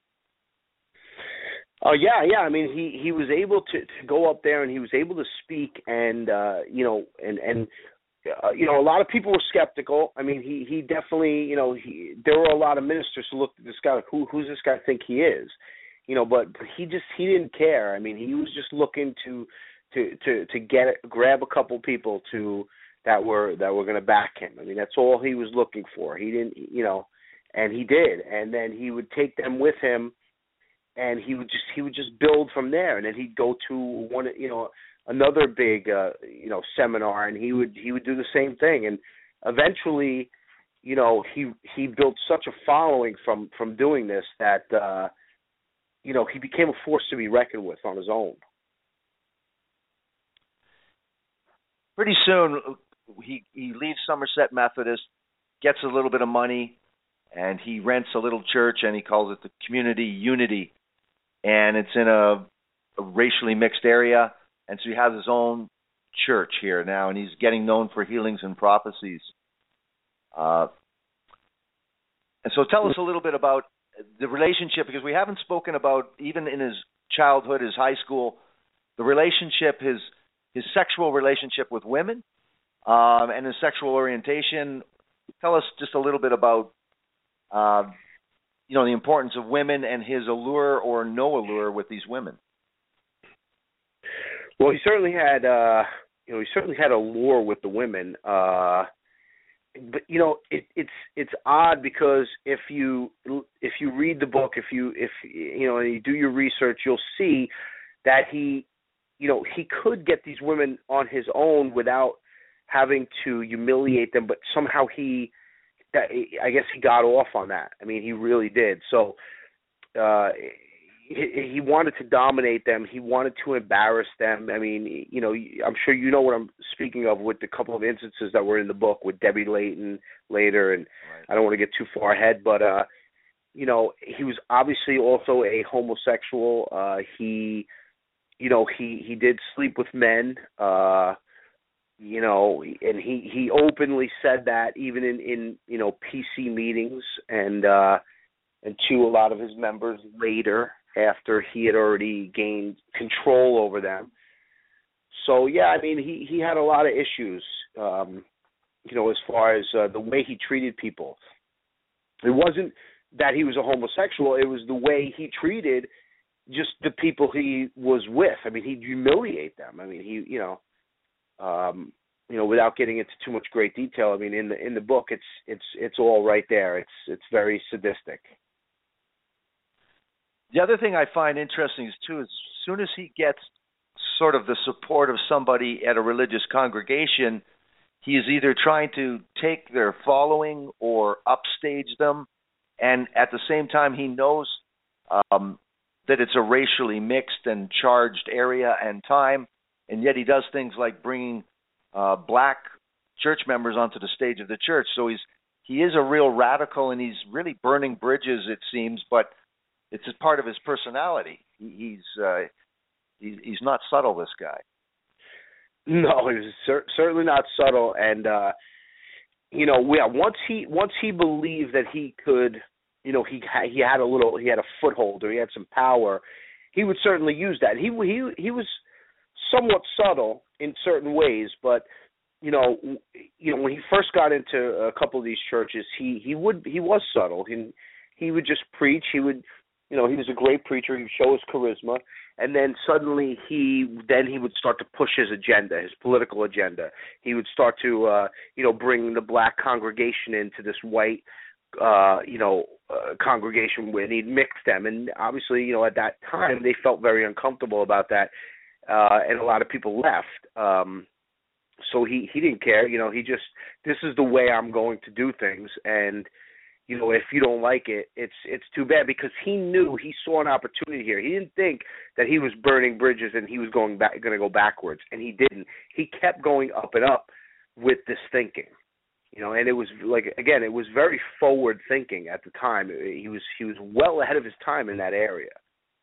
Oh uh, yeah, yeah. I mean, he, he was able to, to go up there and he was able to speak, and uh, you know, and and. Uh, you know, a lot of people were skeptical. I mean, he, he definitely, you know, he, there were a lot of ministers who looked at this guy like, who, who's this guy think he is? you know, but he just he didn't care. I mean, he was just looking to to to to get it, grab a couple people to that were that were going to back him. I mean, that's all he was looking for. He didn't, you know, and he did. And then he would take them with him, and he would just he would just build from there. And then he'd go to one, you know, another big, uh, you know, seminar, and he would he would do the same thing. And eventually, you know, he he built such a following from from doing this that, uh, you know, he became a force to be reckoned with on his own. Pretty soon, he he leaves Somerset Methodist, gets a little bit of money, and he rents a little church, and he calls it the Community Unity, and it's in a, a racially mixed area, and so he has his own church here now, and he's getting known for healings and prophecies. Uh, and so tell us a little bit about the relationship, because we haven't spoken about, even in his childhood, his high school, the relationship, his his sexual relationship with women, um, and his sexual orientation. Tell us just a little bit about, uh, you know, the importance of women and his allure or no allure with these women. Well, he certainly had, uh, you know, he certainly had allure with the women. Uh, but you know, it, it's it's odd because if you if you read the book, if you if you know, and you do your research, you'll see that he, you know, he could get these women on his own without having to humiliate them, but somehow he, that, I guess he got off on that. I mean, he really did. So uh, he, he wanted to dominate them. He wanted to embarrass them. I mean, you know, I'm sure you know what I'm speaking of with the couple of instances that were in the book with Debbie Layton later, and right. I don't want to get too far ahead, but, uh, you know, he was obviously also a homosexual. Uh, he... You know, he, he did sleep with men, uh, you know, and he, he openly said that even in, in you know, P C meetings and uh, and to a lot of his members later after he had already gained control over them. So, yeah, I mean, he, he had a lot of issues, um, you know, as far as uh, the way he treated people. It wasn't that he was a homosexual. It was the way he treated just the people he was with. I mean, he'd humiliate them. I mean, he, you know, um, you know, without getting into too much great detail. I mean, in the in the book, it's it's it's all right there. It's it's very sadistic. The other thing I find interesting is too, is as soon as he gets sort of the support of somebody at a religious congregation, he is either trying to take their following or upstage them, and at the same time, he knows Um, that it's a racially mixed and charged area and time, and yet he does things like bringing uh, black church members onto the stage of the church. So he's he is a real radical, and he's really burning bridges, it seems, but it's a part of his personality. He, he's uh, he, he's not subtle, this guy. No, he's cer- certainly not subtle, and uh, you know, yeah, once he once he believed that he could. You know, he he had a little, he had a foothold, or he had some power. He would certainly use that. He he he was somewhat subtle in certain ways, but you know, you know, when he first got into a couple of these churches, he he would he was subtle. He he would just preach. He would, you know, he was a great preacher. He would show his charisma, and then suddenly he then he would start to push his agenda, his political agenda. He would start to uh, you know, bring the black congregation into this white. Uh, you know, uh, congregation where he'd mix them. And obviously, you know, at that time, they felt very uncomfortable about that, uh, and a lot of people left. Um, so he, he didn't care. You know, he just, this is the way I'm going to do things. And, you know, if you don't like it, it's it's too bad, because he knew, he saw an opportunity here. He didn't think that he was burning bridges and he was going back, going to go backwards, and he didn't. He kept going up and up with this thinking. You know, and it was like, again, it was very forward thinking at the time. He was he was well ahead of his time in that area.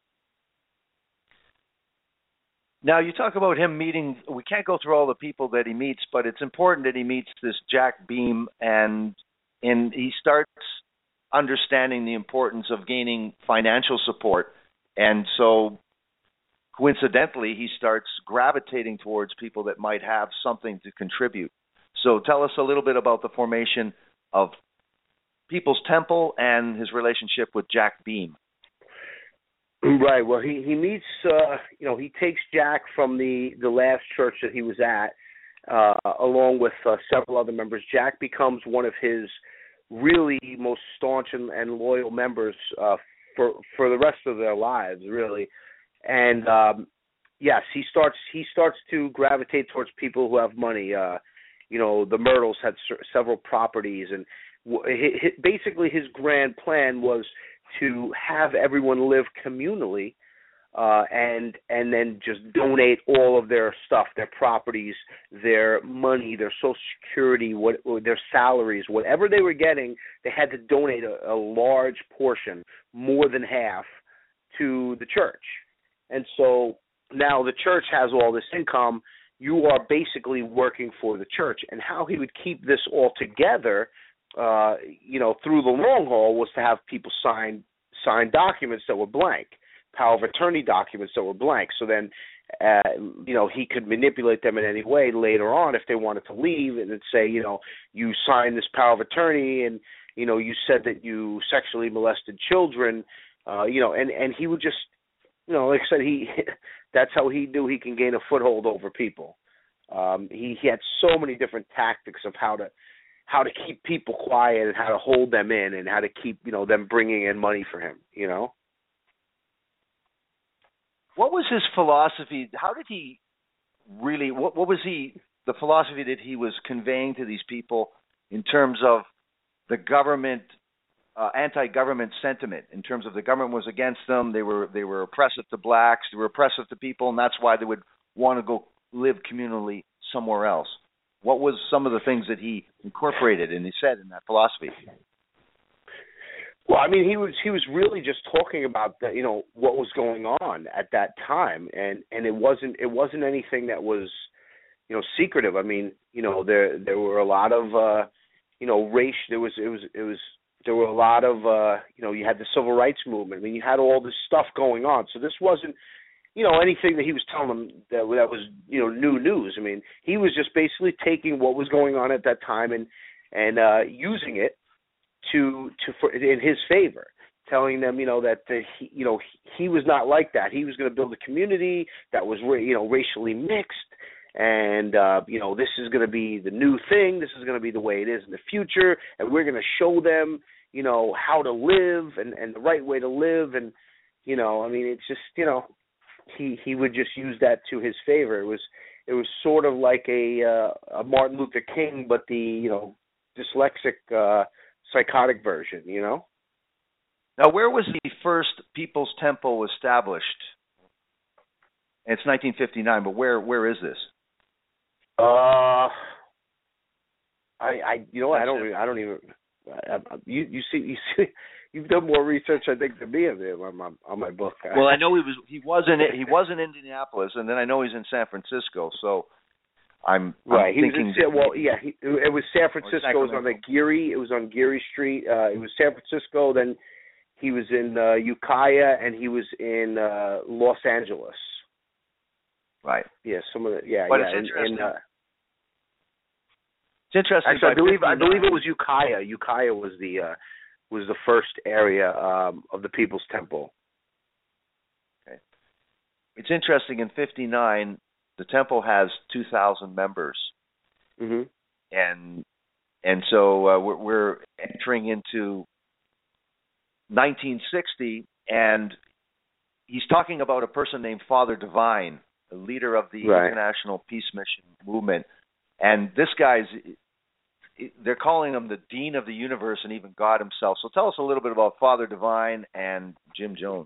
Now, you talk about him meeting, we can't go through all the people that he meets, but it's important that he meets this Jack Beam, and and he starts understanding the importance of gaining financial support. And so, coincidentally, he starts gravitating towards people that might have something to contribute. So tell us a little bit about the formation of People's Temple and his relationship with Jack Beam. Right. Well, he he meets. Uh, you know, he takes Jack from the the last church that he was at, uh, along with uh, several other members. Jack becomes one of his really most staunch and, and loyal members uh, for for the rest of their lives, really. And um, yes, he starts he starts to gravitate towards people who have money. Uh, you know, the Myrtles had s- several properties, and w- he, he, basically his grand plan was to have everyone live communally, uh, and and then just donate all of their stuff, their properties, their money, their Social Security, what their salaries, whatever they were getting, they had to donate a, a large portion, more than half, to the church. And so now the church has all this income. You are basically working for the church. And how he would keep this all together, uh, you know, through the long haul, was to have people sign sign documents that were blank, power of attorney documents that were blank. So then, uh, you know, he could manipulate them in any way later on if they wanted to leave, and then say, you know, you signed this power of attorney, and you know, you said that you sexually molested children, uh, you know, and and he would just, you know, like I said, he that's how he knew he can gain a foothold over people. Um, he, he had so many different tactics of how to how to keep people quiet and how to hold them in and how to keep, you know, them bringing in money for him, you know. What was his philosophy? How did he really, what, what was he, the philosophy that he was conveying to these people in terms of the government, uh, anti-government sentiment, in terms of the government was against them, they were they were oppressive to blacks, they were oppressive to people, and that's why they would want to go live communally somewhere else? What was some of the things that he incorporated and he said in that philosophy? Well, I mean, he was he was really just talking about the, you know, what was going on at that time, and, and it wasn't it wasn't anything that was, you know, secretive. I mean, you know, there there were a lot of uh, you know, race. There was it was it was there were a lot of uh, you know, you had the civil rights movement. I mean, you had all this stuff going on. So this wasn't, you know, anything that he was telling them that that was, you know, new news. I mean, he was just basically taking what was going on at that time and and uh, using it to to for, in his favor, telling them, you know, that the, he, you know, he, he was not like that. He was going to build a community that was, you know, racially mixed, and uh, you know, this is going to be the new thing. This is going to be the way it is in the future, and we're going to show them, you know, how to live and, and the right way to live, and you know, I mean, it's just, you know, he he would just use that to his favor. It was it was sort of like a uh, a Martin Luther King, but the, you know, dyslexic, uh, psychotic version, you know. Now, where was the first People's Temple established? It's nineteen fifty-nine, but where where is this? Uh, I I you know I don't really, I don't even I, I, you you see you see you've done more research I think than me on my on my book. Well, I know he was he was in he was in Indianapolis, and then I know he's in San Francisco. So I'm, I'm right. He thinking was in, well, yeah. He, it was San Francisco. It was on the Geary. It was on Geary Street. Uh, it was San Francisco. Then he was in uh, Ukiah, and he was in uh, Los Angeles. Right. Yeah. Some of the yeah. But yeah. it's interesting. And, and, uh, it's interesting. Actually, I believe I believe it was Ukiah. Ukiah was the uh, was the first area um, of the People's Temple. Okay. It's interesting. In fifty-nine, the temple has two thousand members, mm-hmm. and and so uh, we're, we're entering into nineteen sixty, and he's talking about a person named Father Divine, the leader of the right. International Peace Mission movement. And this guy's, they're calling him the Dean of the Universe and even God himself. So tell us a little bit about Father Divine and Jim Jones.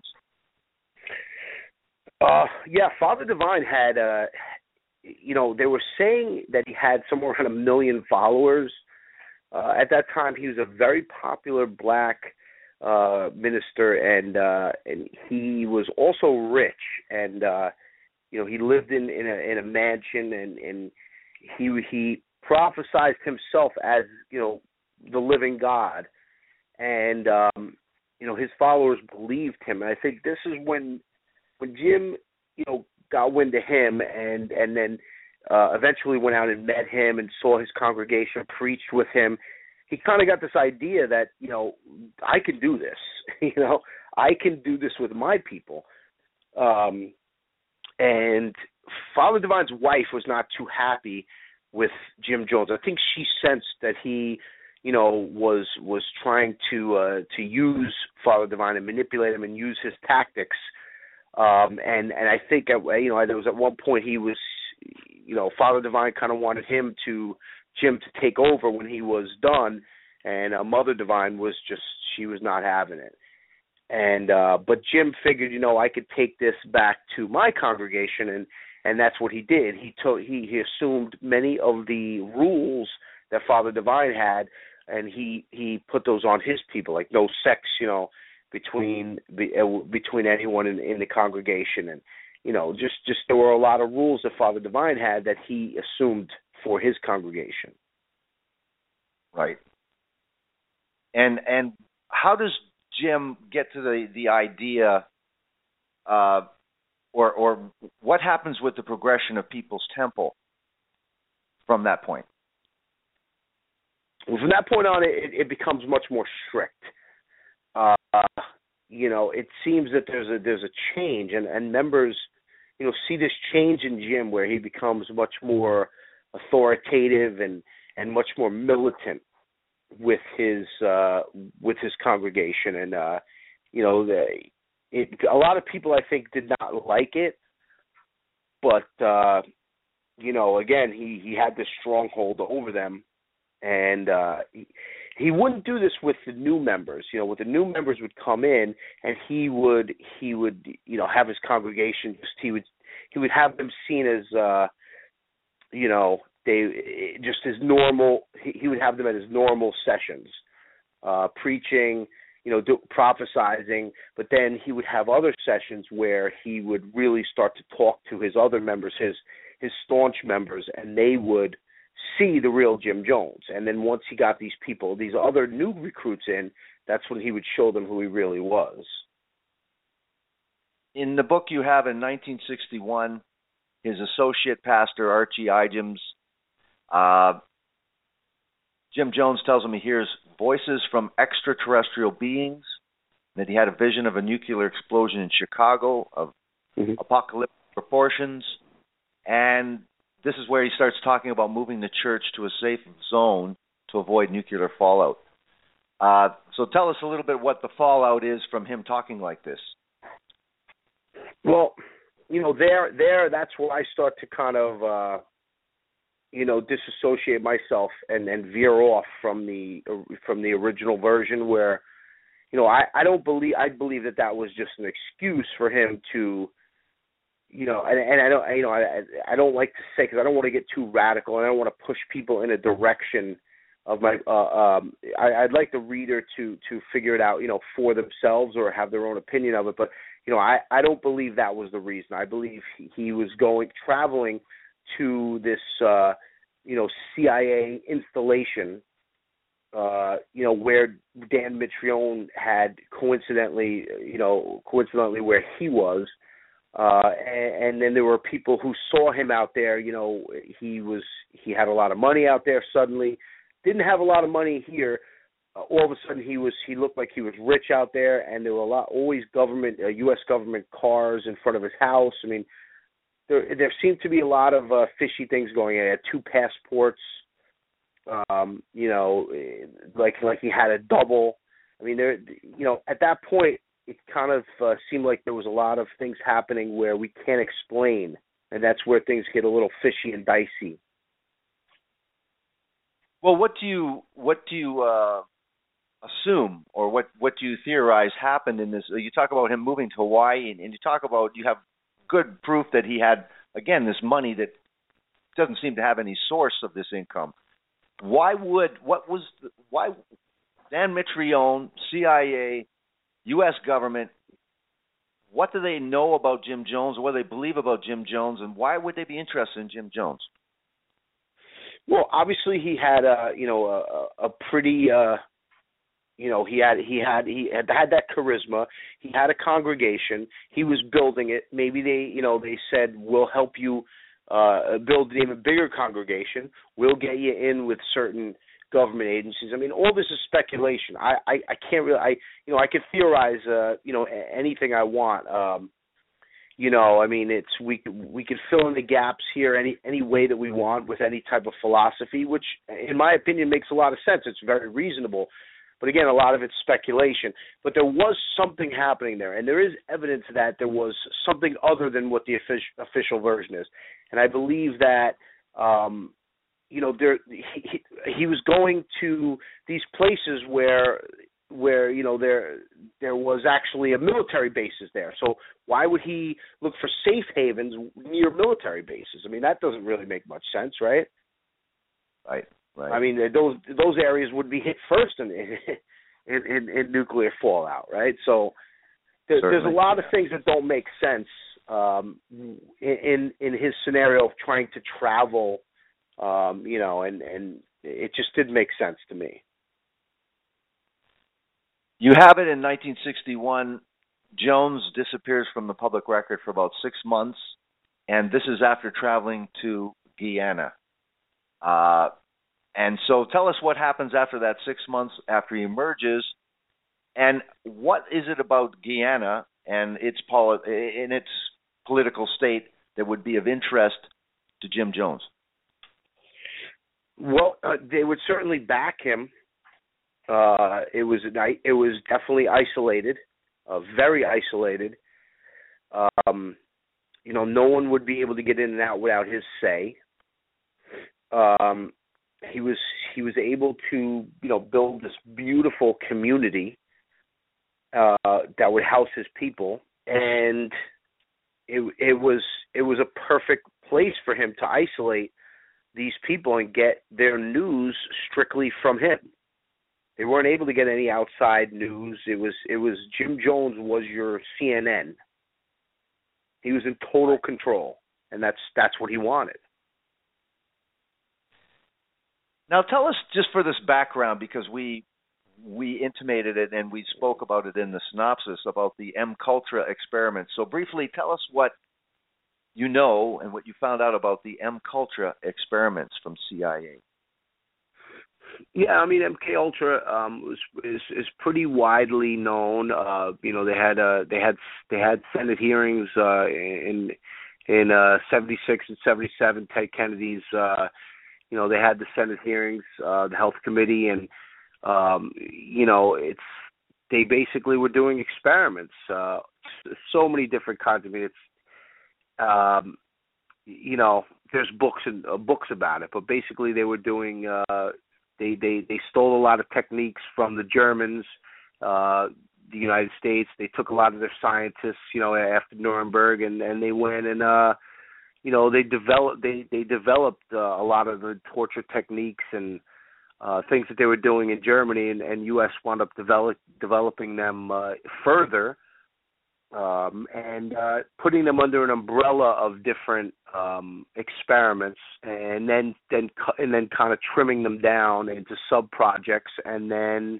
Uh, yeah, Father Divine had, uh, you know, they were saying that he had somewhere around a million followers. Uh, at that time, he was a very popular black uh, minister, and uh, and he was also rich, and uh, you know, he lived in in a, in a mansion, and, and he he prophesied himself as, you know, the living God, and um, you know, his followers believed him. And I think this is when when Jim, you know, got wind of him, and and then uh, eventually went out and met him and saw his congregation, preached with him. He kind of got this idea that, you know, I can do this. you know, I can do this with my people. Um, and Father Divine's wife was not too happy with Jim Jones. I think she sensed that he, you know, was was trying to uh, to use Father Divine and manipulate him and use his tactics. Um, and and I think at, you know there was at one point he was, you know, Father Divine kind of wanted him to Jim to take over when he was done, and uh, Mother Divine was just she was not having it. And uh, but Jim figured, you know, I could take this back to my congregation, and, and that's what he did. He took he, he assumed many of the rules that Father Divine had, and he, he put those on his people, like no sex, you know, between be, uh, between anyone in, in the congregation, and you know, just, just there were a lot of rules that Father Divine had that he assumed for his congregation. Right. And and how does Jim get to the the idea, uh, or or what happens with the progression of People's Temple from that point? Well, from that point on, it, it becomes much more strict. Uh, you know, it seems that there's a there's a change, and, and members, you know, see this change in Jim where he becomes much more authoritative and, and much more militant with his uh, with his congregation, and uh, you know, the, it, a lot of people I think did not like it, but uh, you know, again, he, he had this stronghold over them, and uh, he, he wouldn't do this with the new members. You know, with the new members would come in, and he would he would you know have his congregation just he would he would have them seen as uh, you know. They just his normal. He, he would have them at his normal sessions, uh, preaching, you know, do, prophesizing. But then he would have other sessions where he would really start to talk to his other members, his his staunch members, and they would see the real Jim Jones. And then once he got these people, these other new recruits in, that's when he would show them who he really was. In the book you have in nineteen sixty-one, his associate pastor Archie Igems. Uh, Jim Jones tells him he hears voices from extraterrestrial beings, that he had a vision of a nuclear explosion in Chicago of mm-hmm. apocalyptic proportions, and this is where he starts talking about moving the church to a safe zone to avoid nuclear fallout. Uh, so tell us a little bit what the fallout is from him talking like this. Well, you know, there, there, that's where I start to kind of... Uh, you know, disassociate myself and, and veer off from the from the original version where, you know, I, I don't believe, I believe that that was just an excuse for him to, you know, and, and I don't, you know, I, I don't like to say, because I don't want to get too radical and I don't want to push people in a direction of my, uh, um, I, I'd like the reader to, to figure it out, you know, for themselves or have their own opinion of it. But, you know, I, I don't believe that was the reason. I believe he, he was going, traveling to this, uh, you know, C I A installation, uh, you know, where Dan Mitrione had coincidentally, you know, coincidentally where he was, uh, and, and then there were people who saw him out there. You know, he was he had a lot of money out there. Suddenly, didn't have a lot of money here. Uh, all of a sudden, he was he looked like he was rich out there, and there were a lot always government, uh, U S government cars in front of his house. I mean. There, there seemed to be a lot of uh, fishy things going on. He had two passports, um, you know, like like he had a double. I mean, there, you know, at that point, it kind of uh, seemed like there was a lot of things happening where we can't explain, and that's where things get a little fishy and dicey. Well, what do you what do you uh, assume, or what, what do you theorize happened in this? You talk about him moving to Hawaii, and, and you talk about you have good proof that he had, again, this money that doesn't seem to have any source of this income. Why would, what was, the, why, Dan Mitrione, C I A, U S government, what do they know about Jim Jones, or what do they believe about Jim Jones, and why would they be interested in Jim Jones? Well, obviously he had a, you know, a, a pretty, uh, You know, he had he had he had, had that charisma. He had a congregation. He was building it. Maybe they, you know, they said, "We'll help you uh, build an even bigger congregation. We'll get you in with certain government agencies. I mean, all this is speculation. I, I, I can't really, I, you know, I could theorize, uh, you know, anything I want. Um, you know, I mean, it's we we could fill in the gaps here any any way that we want with any type of philosophy, which, in my opinion, makes a lot of sense. It's very reasonable. But again, a lot of it's speculation. But there was something happening there, and there is evidence that there was something other than what the official, official version is. And I believe that, um, you know, there he, he was going to these places where, where you know there there was actually a military bases there. So why would he look for safe havens near military bases? I mean, that doesn't really make much sense, right? Right. Right. I mean, those those areas would be hit first in in, in, in nuclear fallout, right? So there, there's a lot yeah. of things that don't make sense um, in in his scenario of trying to travel, um, you know, and, and it just didn't make sense to me. You have it in nineteen sixty-one. Jones disappears from the public record for about six months, and this is after traveling to Guyana. Uh, And so tell us what happens after that six months after he emerges, and what is it about Guyana and its poli- in its political state that would be of interest to Jim Jones? Well, uh, they would certainly back him. Uh, it was it was definitely isolated, uh, very isolated. Um, you know, no one would be able to get in and out without his say. Um, He was he was able to, you know, build this beautiful community uh, that would house his people, and it it was it was a perfect place for him to isolate these people and get their news strictly from him. They weren't able to get any outside news. It was it was Jim Jones was your C N N. He was in total control, and that's that's what he wanted. Now, tell us, just for this background, because we we intimated it and we spoke about it in the synopsis about the MKUltra experiment. So briefly, tell us what you know and what you found out about the MKUltra experiments from C I A. Yeah, I mean, MKUltra um, was is, is pretty widely known. Uh, you know, they had uh, they had they had Senate hearings uh, in in uh, seventy-six and seventy-seven. Ted Kennedy's. Uh, You know, they had the Senate hearings, uh, the Health Committee, and, um, you know, it's they basically were doing experiments, uh, so many different kinds. I mean, it's, um, you know, there's books and uh, books about it, but basically they were doing, uh, they, they, they stole a lot of techniques from the Germans, uh, the United States. They took a lot of their scientists, you know, after Nuremberg, and, and they went and, uh, you know, they developed they they developed uh, a lot of the torture techniques and uh, things that they were doing in Germany, and, and U S wound up develop, developing them uh, further um, and uh, putting them under an umbrella of different um, experiments, and then then and then kind of trimming them down into sub projects, and then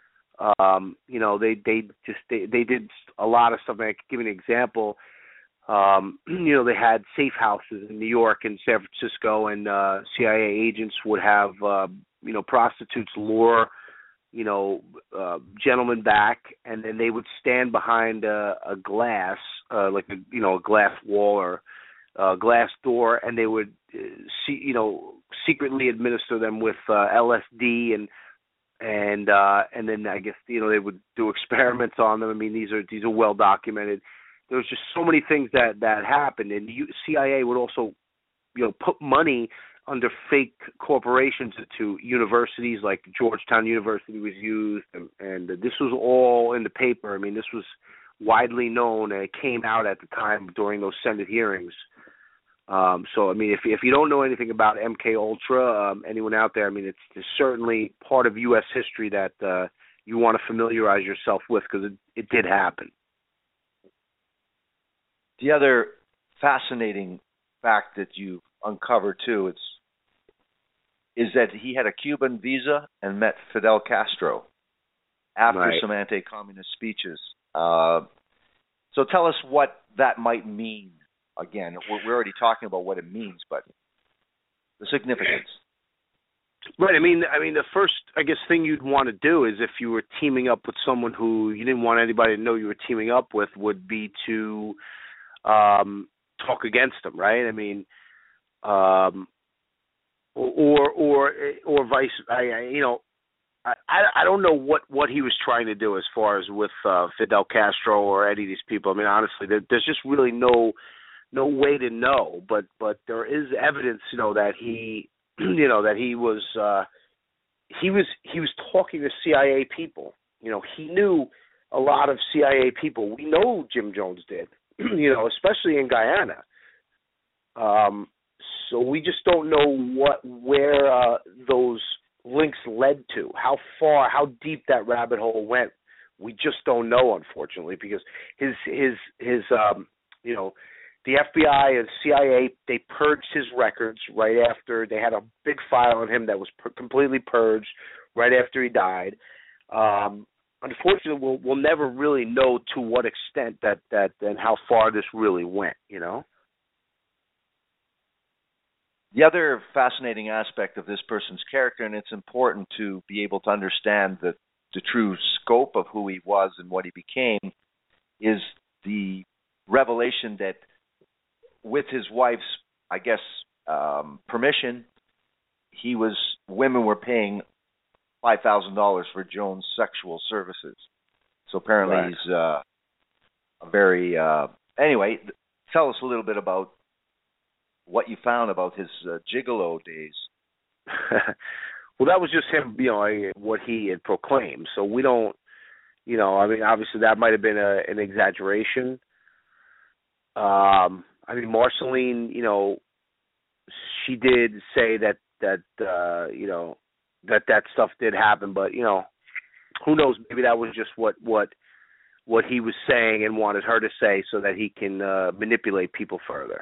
um, you know they they just they, they did a lot of stuff. I could give you an example. Um, you know, they had safe houses in New York and San Francisco, and uh, C I A agents would have, uh, you know, prostitutes lure, you know, uh, gentlemen back, and then they would stand behind a, a glass, uh, like a, you know, a glass wall or a glass door, and they would, uh, see, you know, secretly administer them with uh, L S D and and uh, and then I guess you know they would do experiments on them. I mean, these are these are well documented. There was just so many things that, that happened, and the C I A would also, you know, put money under fake corporations to universities, like Georgetown University was used, and, and this was all in the paper. I mean, this was widely known, and it came out at the time during those Senate hearings. Um, so, I mean, if if you don't know anything about MKUltra, um, anyone out there, I mean, it's, it's certainly part of U S history that uh, you want to familiarize yourself with, because it, it did happen. The other fascinating fact that you uncovered too, it's is that he had a Cuban visa and met Fidel Castro after right. some anti-communist speeches. Uh, so tell us what that might mean. Again, we're, we're already talking about what it means, but the significance. Right. I mean, I mean, the first, I guess, thing you'd want to do is if you were teaming up with someone who you didn't want anybody to know you were teaming up with, would be to um, talk against them, right? I mean, um, or or or vice. I, I you know, I I don't know what, what he was trying to do as far as with uh, Fidel Castro or any of these people. I mean, honestly, there, there's just really no no way to know. But but there is evidence, you know, that he. You know that he was uh, he was he was talking to C I A people. You know, he knew a lot of C I A people. We know Jim Jones did. You know, especially in Guyana. Um, so we just don't know what where uh, those links led to, how far, how deep that rabbit hole went. We just don't know, unfortunately, because his his his um, you know. The F B I and C I A, they purged his records right after. They had a big file on him that was per- completely purged right after he died. Um, unfortunately, we'll, we'll never really know to what extent that, that and how far this really went, you know? The other fascinating aspect of this person's character, and it's important to be able to understand the, the true scope of who he was and what he became, is the revelation that with his wife's, I guess, um, permission, he was women were paying five thousand dollars for Jones' sexual services. So apparently right. he's uh, a very uh, anyway. Tell us a little bit about what you found about his uh, gigolo days. Well, that was just him, you know, what he had proclaimed. So we don't, you know, I mean, obviously that might have been a, an exaggeration. Um. I mean, Marceline, you know, she did say that that uh, you know that that stuff did happen, but you know, who knows? Maybe that was just what what what he was saying and wanted her to say, so that he can uh, manipulate people further.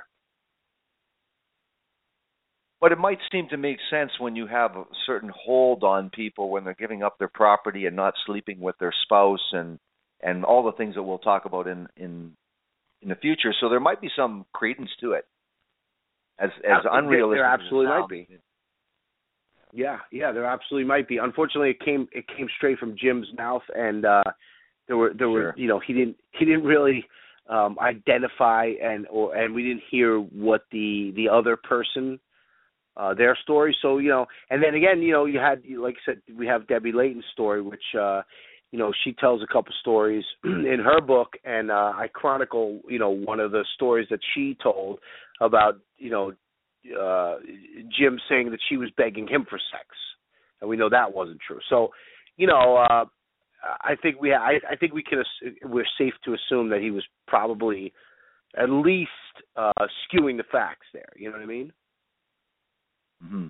But it might seem to make sense when you have a certain hold on people when they're giving up their property and not sleeping with their spouse and and all the things that we'll talk about in in. in the future, so there might be some credence to it. As as unrealistic, there absolutely as might be. Yeah, yeah, there absolutely might be. Unfortunately, it came it came straight from Jim's mouth, and uh, there were there sure. were you know he didn't he didn't really um, identify and or and we didn't hear what the the other person uh, their story. So you know, and then again, you know, you had like I said, we have Debbie Layton's story, which. Uh, You know, she tells a couple stories in her book, and uh, I chronicle, you know, one of the stories that she told about, you know, uh, Jim saying that she was begging him for sex, and we know that wasn't true. So, you know, uh, I think we, I, I think we can, we're safe to assume that he was probably at least uh, skewing the facts there. You know what I mean? Mm-hmm.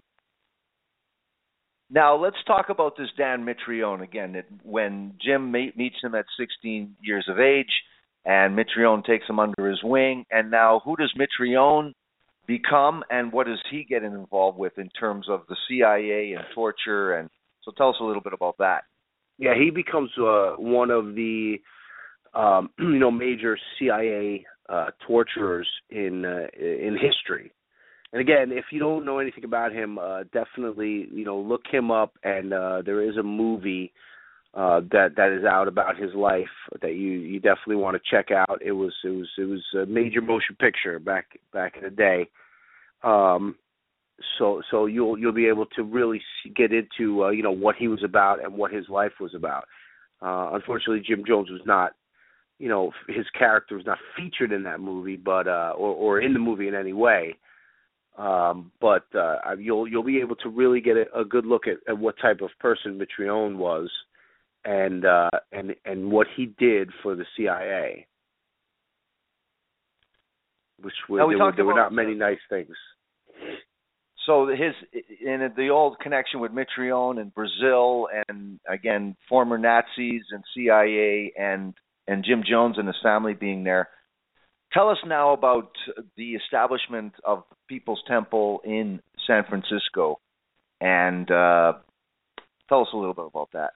Now, let's talk about this Dan Mitrione again. That when Jim meets him at sixteen years of age, and Mitrione takes him under his wing, and now who does Mitrione become, and what does he get involved with in terms of the C I A and torture? And so tell us a little bit about that. Yeah, he becomes uh, one of the, um, you know, major C I A uh, torturers in uh, in history. And again, if you don't know anything about him, uh, definitely, you know, look him up. And uh, there is a movie uh, that that is out about his life that you, you definitely want to check out. It was it was it was a major motion picture back back in the day. Um, so so you'll you'll be able to really get into uh, you know what he was about and what his life was about. Uh, unfortunately, Jim Jones was not. You know, his character was not featured in that movie, but uh, or or in the movie in any way. Um, but uh, you'll you'll be able to really get a, a good look at, at what type of person Mitrione was, and uh, and and what he did for the C I A, which were, now, we there, were, there were about, not many nice things. So his in the old connection with Mitrione and Brazil, and again former Nazis and C I A and and Jim Jones and his family being there. Tell us now about the establishment of People's Temple in San Francisco, and uh, tell us a little bit about that.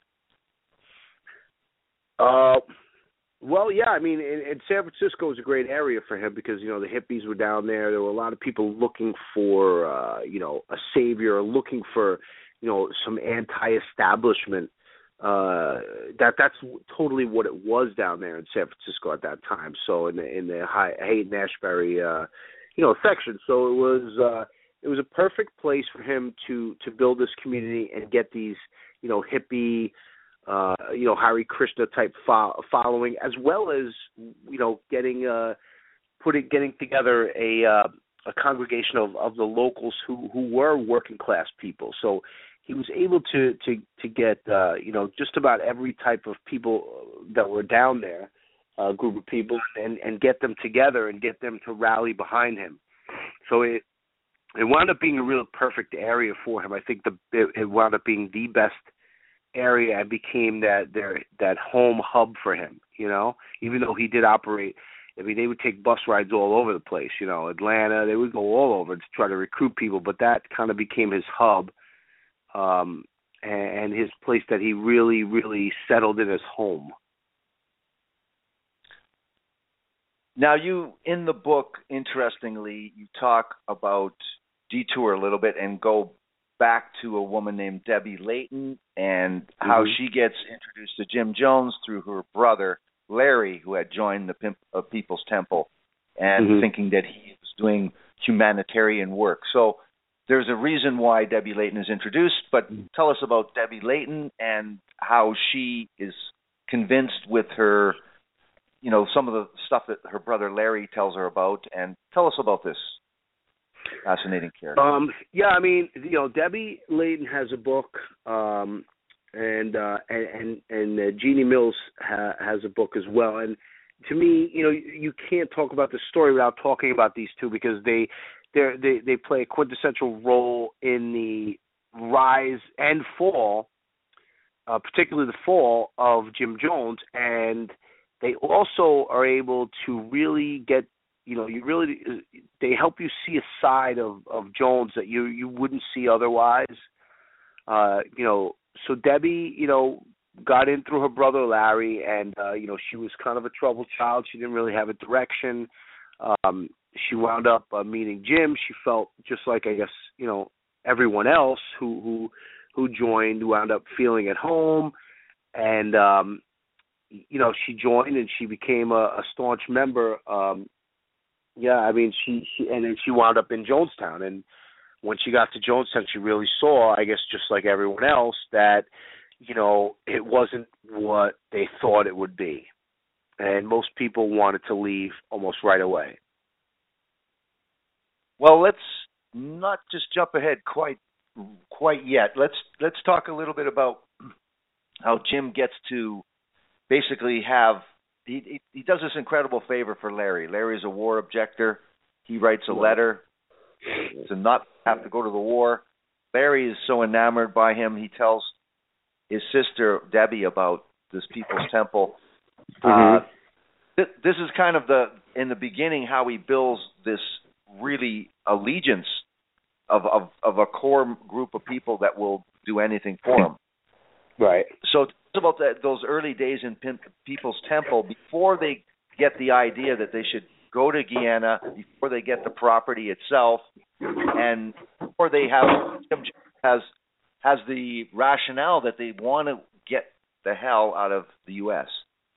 Uh, well, yeah, I mean, in, in San Francisco is a great area for him because, you know, the hippies were down there. There were a lot of people looking for, uh, you know, a savior, looking for you know, some anti-establishment. Uh, that that's totally what it was down there in San Francisco at that time. So in the in the Haight-Ashbury, uh, you know, section. So it was uh, it was a perfect place for him to to build this community and get these, you know, hippie, uh, you know, Hare Krishna type fo- following, as well as, you know, getting uh, putting getting together a uh, a congregation of, of the locals who, who were working class people. So he was able to to to get uh, you know, just about every type of people that were down there, a uh, group of people, and, and get them together and get them to rally behind him. So it it wound up being a real perfect area for him. I think the it, it wound up being the best area and became that their that home hub for him. You know, even though he did operate. I mean, they would take bus rides all over the place. You know, Atlanta. They would go all over to try to recruit people, but that kind of became his hub. Um, and his place that he really, really settled in as home. Now, you, in the book, interestingly, you talk about detour a little bit and go back to a woman named Debbie Layton and mm-hmm. how she gets introduced to Jim Jones through her brother, Larry, who had joined the Pimp, uh, People's Temple and mm-hmm. thinking that he was doing humanitarian work. So there's a reason why Debbie Layton is introduced, but tell us about Debbie Layton and how she is convinced with her, you know, some of the stuff that her brother Larry tells her about, and tell us about this fascinating character. Um, yeah, I mean, you know, Debbie Layton has a book, um, and, uh, and and and uh, Jeannie Mills ha- has a book as well. And to me, you know, you can't talk about the story without talking about these two because they. They they play a quintessential role in the rise and fall, uh, particularly the fall of Jim Jones, and they also are able to really get, you know, you really they help you see a side of, of Jones that you you wouldn't see otherwise. Uh, you know, so Debbie, you know, got in through her brother Larry, and uh, you know, she was kind of a troubled child. She didn't really have a direction. Um, She wound up uh, meeting Jim. She felt just like, I guess, you know, everyone else who who who joined wound up feeling at home, and um, you know, she joined and she became a, a staunch member. Um, yeah, I mean, she, she and then she wound up in Jonestown, and when she got to Jonestown, she really saw, I guess, just like everyone else, that you know, it wasn't what they thought it would be, and most people wanted to leave almost right away. Well, let's not just jump ahead quite quite yet. Let's let's talk a little bit about how Jim gets to basically have he he, he does this incredible favor for Larry. Larry's a war objector. He writes a letter to not have to go to the war. Larry is so enamored by him, he tells his sister Debbie about this People's Temple. Mm-hmm. Uh, th- this is kind of the in the beginning how he builds this really allegiance of, of of a core group of people that will do anything for him. Right. So it's about that, those early days in People's Temple, before they get the idea that they should go to Guyana, before they get the property itself, and before they have has has the rationale that they want to get the hell out of the U S.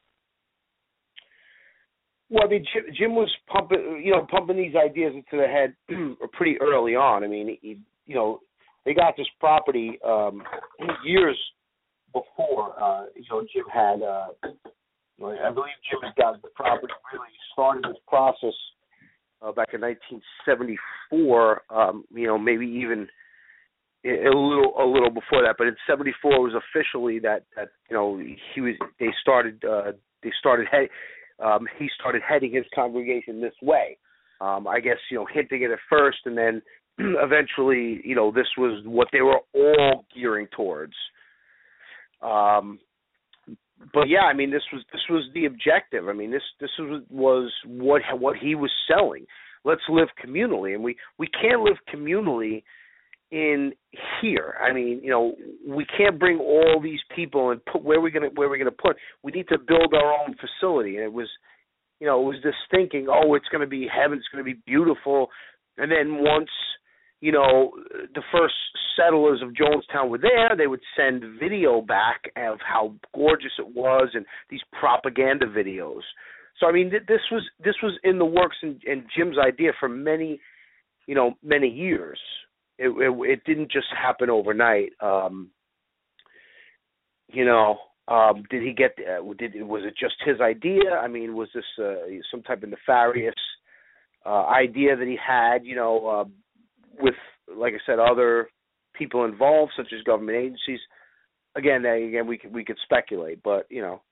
Well, I mean, Jim, Jim was pumping, you know, pumping these ideas into the head pretty early on. I mean, he, you know, they got this property um, years before. Uh, you know, Jim had, uh, I believe Jim had got the property, really started this process uh, back in nineteen seventy-four. Um, you know, maybe even a little a little before that, but in seventy-four it was officially that that you know he was they started uh, they started head. Um, he started heading his congregation this way. Um, I guess, you know, hinting it at first, and then eventually, you know, this was what they were all gearing towards. Um, but yeah, I mean, this was this was the objective. I mean, this this was was what what he was selling. Let's live communally, and we, we can't live communally in here. I mean, you know, we can't bring all these people and put where we're gonna where we're gonna put. We need to build our own facility. And it was, you know, it was this thinking, oh, it's gonna be heaven, it's gonna be beautiful. And then once, you know, the first settlers of Jonestown were there, they would send video back of how gorgeous it was and these propaganda videos. So I mean, th- this was this was in the works and, and Jim's idea for many, you know, many years. It, it, it didn't just happen overnight. Um, you know, um, did he get? Uh, did was it just his idea? I mean, was this uh, some type of nefarious uh, idea that he had? You know, uh, with, like I said, other people involved, such as government agencies. Again, again, we could we could speculate, but you know.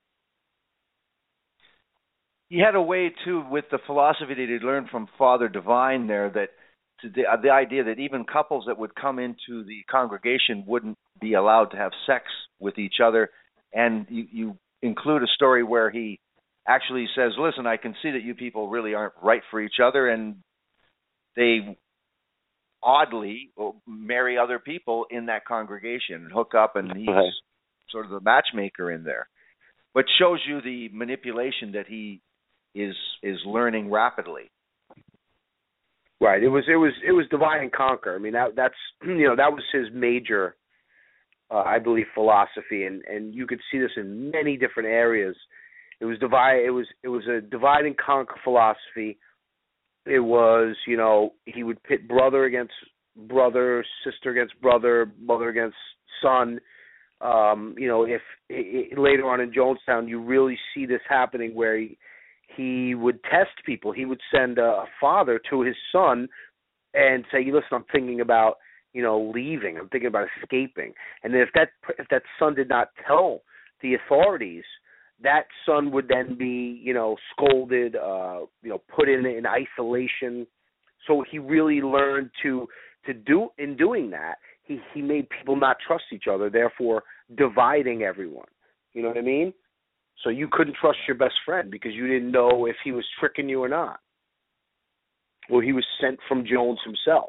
He had a way, too, with the philosophy that he learned from Father Divine there, that to the, uh, the idea that even couples that would come into the congregation wouldn't be allowed to have sex with each other. And you, you include a story where he actually says, listen, I can see that you people really aren't right for each other, and they oddly marry other people in that congregation and hook up, and he's right. sort of the matchmaker in there. But shows you the manipulation that he is is learning rapidly. Right. It was it was it was divide and conquer. I mean that that's you know that was his major, uh, I believe, philosophy, and, and you could see this in many different areas. It was divide. It was it was a divide and conquer philosophy. It was you know he would pit brother against brother, sister against brother, mother against son. Um, you know if it, it, later on in Jonestown you really see this happening where he. He would test people. He would send a father to his son and say, listen, I'm thinking about, you know, leaving. I'm thinking about escaping. And then if that if that son did not tell the authorities, that son would then be, you know, scolded, uh, you know, put in in isolation. So he really learned to to do in doing that. He he made people not trust each other, therefore dividing everyone. You know what I mean? So you couldn't trust your best friend because you didn't know if he was tricking you or not. Or he was sent from Jones himself.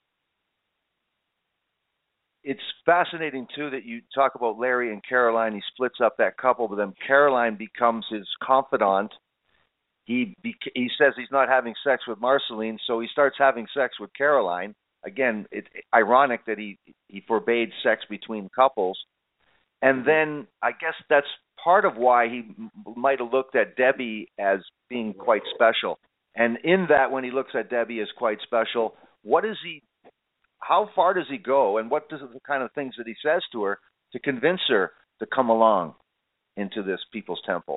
It's fascinating, too, that you talk about Larry and Caroline. He splits up that couple, but then Caroline becomes his confidant. He beca- he says he's not having sex with Marceline, so he starts having sex with Caroline. Again, it's ironic that he, he forbade sex between couples. And then I guess that's part of why he m- might have looked at Debbie as being quite special. And in that, when he looks at Debbie as quite special, what is he? How far does he go, and what does the kind of things that he says to her to convince her to come along into this People's Temple?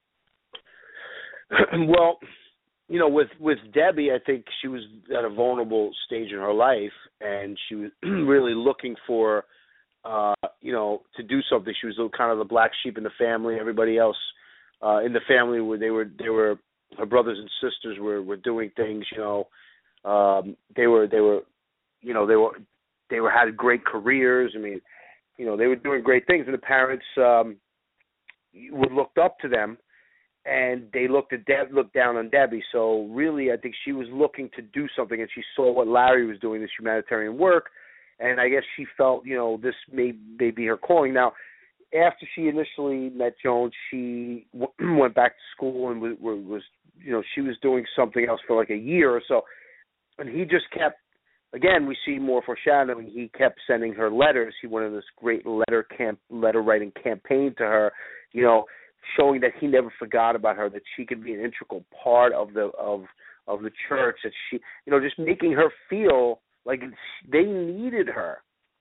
Well, you know, with with Debbie, I think she was at a vulnerable stage in her life, and she was really looking for. Uh, you know, to do something. She was kind of the black sheep in the family. Everybody else uh, in the family, where they were, they were, her brothers and sisters were, were doing things. You know, um, they were, they were, you know, they were, they were had great careers. I mean, you know, they were doing great things, and the parents um, would looked up to them, and they looked at Deb, looked down on Debbie. So really, I think she was looking to do something, and she saw what Larry was doing, this humanitarian work. And I guess she felt, you know, this may, may be her calling. Now, after she initially met Jones, she w- went back to school and was, was, you know, she was doing something else for like a year or so. And he just kept, again, we see more foreshadowing. He kept sending her letters. He went on this great letter camp, letter writing campaign to her, you know, showing that he never forgot about her, that she could be an integral part of the of of the church, that she, you know, just making her feel like they needed her.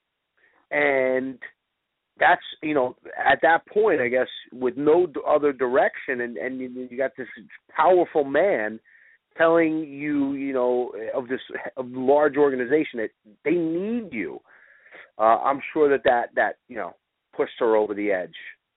And that's, you know, at that point, I guess, with no other direction, and, and you got this powerful man telling you, you know, of this of large organization that they need you. Uh, I'm sure that, that that, you know, pushed her over the edge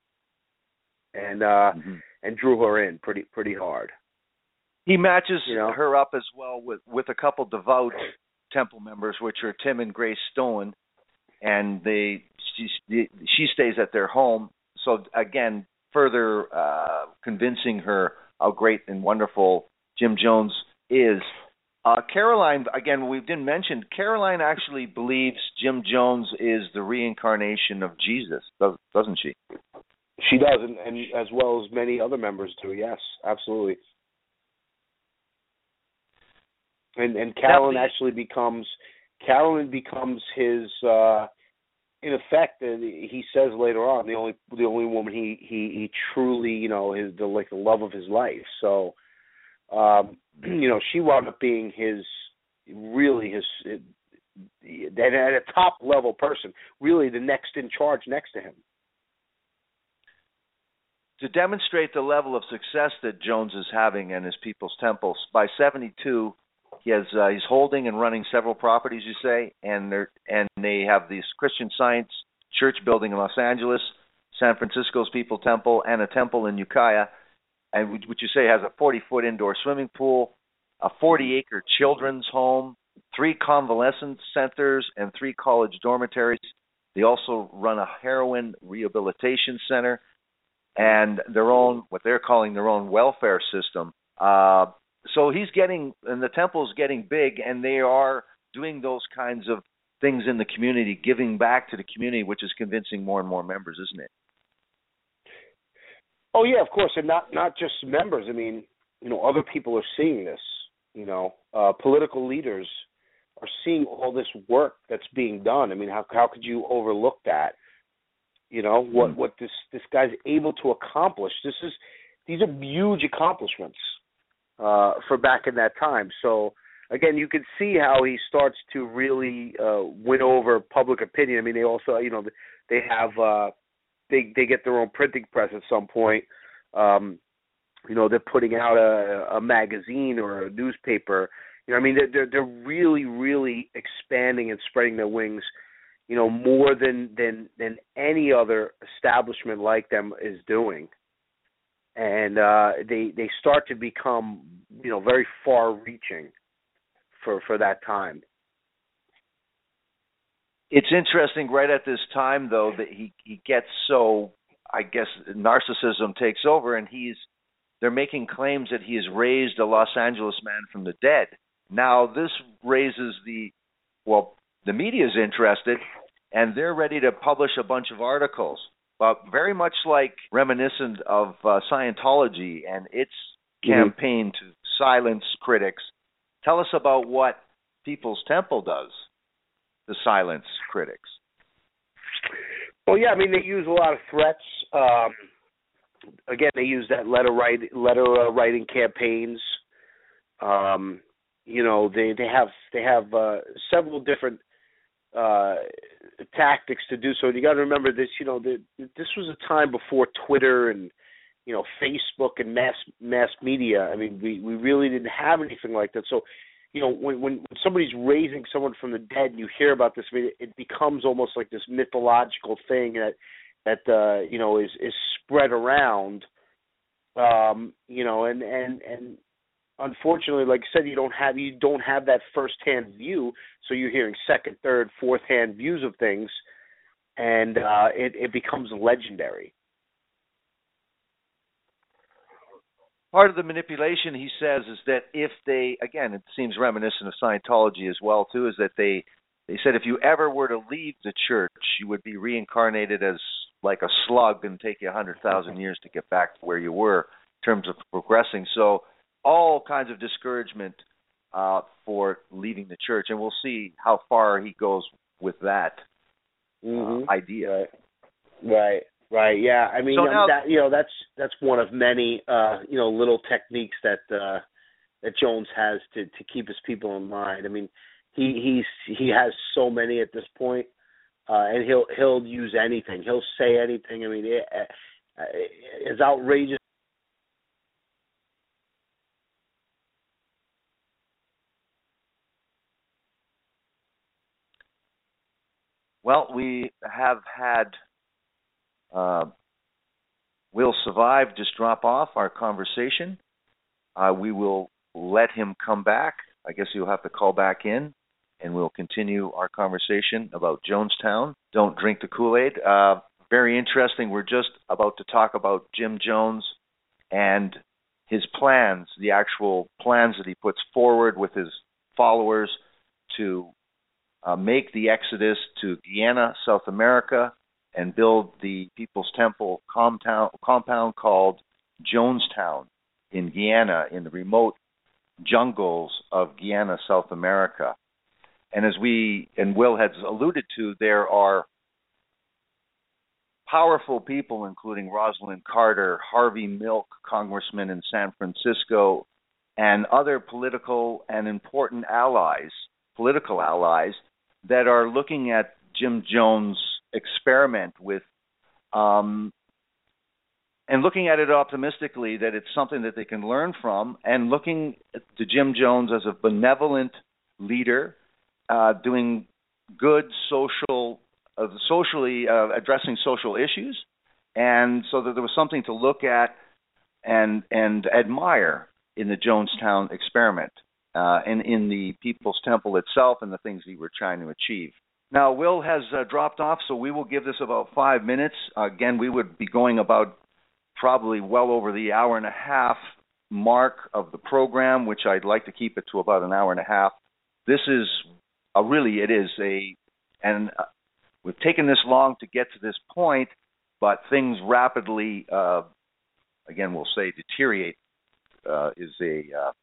and uh, mm-hmm. and drew her in pretty pretty hard. He matches you know? her up as well with, with a couple devout Temple members, which are Tim and Grace Stone, and they she, she stays at their home. So again, further uh, convincing her how great and wonderful Jim Jones is. Uh, Caroline, again, we didn't mention, Caroline actually believes Jim Jones is the reincarnation of Jesus, doesn't she? She does, and, and as well as many other members do. Yes, absolutely. And and Carolyn actually becomes Carolyn becomes his, uh, in effect, and he says later on, the only the only woman he, he, he truly, you know, his the like the love of his life. So, um, you know, she wound up being his, really his, that at a top level person, really the next in charge next to him. To demonstrate the level of success that Jones is having in his People's Temple, by seventy-two, he has uh, he's holding and running several properties, you say, and they and they have this Christian Science church building in Los Angeles, San Francisco's People's Temple, and a temple in Ukiah, and which you say has a forty-foot indoor swimming pool, a forty-acre children's home, three convalescent centers, and three college dormitories. They also run a heroin rehabilitation center and their own, what they're calling their own welfare system. Uh, so he's getting, and the temple's getting big, and they are doing those kinds of things in the community, giving back to the community, which is convincing more and more members, isn't it? Oh yeah, of course, and not not just members. I mean, you know, other people are seeing this. You know, uh, political leaders are seeing all this work that's being done. I mean, how how could you overlook that? You know, what, what this, this guy's able to accomplish. This is these are huge accomplishments uh, for back in that time. So again, you can see how he starts to really uh, win over public opinion. I mean, they also, you know, they have uh, they they get their own printing press at some point. Um, you know, they're putting out a, a magazine or a newspaper. You know, I mean, they're they're really really expanding and spreading their wings. You know, more than, than than any other establishment like them is doing. And uh, they they start to become, you know, very far-reaching for, for that time. It's interesting right at this time, though, that he, he gets so, I guess, narcissism takes over, and he's they're making claims that he has raised a Los Angeles man from the dead. Now, this raises the, well, the media is interested, and they're ready to publish a bunch of articles, but very much like reminiscent of uh, Scientology and its campaign mm-hmm. to silence critics. Tell us about what People's Temple does to silence critics. Well, yeah, I mean, they use a lot of threats. Um, again, they use that letter write, letter uh, writing campaigns. Um, you know, they they have they have uh, several different uh, tactics to do so. And you got to remember this. You know, the, this was a time before Twitter and you know Facebook and mass mass media. I mean, we, we really didn't have anything like that. So, you know, when when somebody's raising someone from the dead, and you hear about this, I mean, it becomes almost like this mythological thing that that uh, you know is is spread around. Um, you know, and and and. Unfortunately, like I said, you don't have you don't have that first-hand view, so you're hearing second, third, fourth-hand views of things, and uh, it, it becomes legendary. Part of the manipulation, he says, is that if they, again, it seems reminiscent of Scientology as well, too, is that they, they said if you ever were to leave the church, you would be reincarnated as like a slug and take you one hundred thousand years to get back to where you were in terms of progressing. So all kinds of discouragement uh, for leaving the church, and we'll see how far he goes with that mm-hmm. uh, idea. Right. right, right, yeah. I mean, so now, that, you know, that's that's one of many, uh, you know, little techniques that uh, that Jones has to, to keep his people in mind. I mean, he he's he has so many at this point, uh, and he'll he'll use anything. He'll say anything. I mean, it, uh, it's outrageous. Well, we have had uh, Will Survive just drop off our conversation. Uh, we will let him come back. I guess you'll have to call back in, and we'll continue our conversation about Jonestown. Don't drink the Kool-Aid. Uh, very interesting. We're just about to talk about Jim Jones and his plans, the actual plans that he puts forward with his followers to Uh, make the exodus to Guyana, South America, and build the People's Temple compound, compound called Jonestown in Guyana, in the remote jungles of Guyana, South America. And as we and Will has alluded to, there are powerful people, including Rosalind Carter, Harvey Milk, congressman in San Francisco, and other political and important allies, political allies, that are looking at Jim Jones' experiment with, um, and looking at it optimistically, that it's something that they can learn from, and looking to Jim Jones as a benevolent leader, uh, doing good social, uh, socially uh, addressing social issues, and so that there was something to look at and and admire in the Jonestown experiment, uh, and in the People's Temple itself, and the things we were trying to achieve. Now, Will has uh, dropped off, so we will give this about five minutes. Uh, again, we would be going about probably well over the hour and a half mark of the program, which I'd like to keep it to about an hour and a half. This is a really, it is a, and uh, we've taken this long to get to this point, but things rapidly, uh, again, we'll say deteriorate uh, is a uh,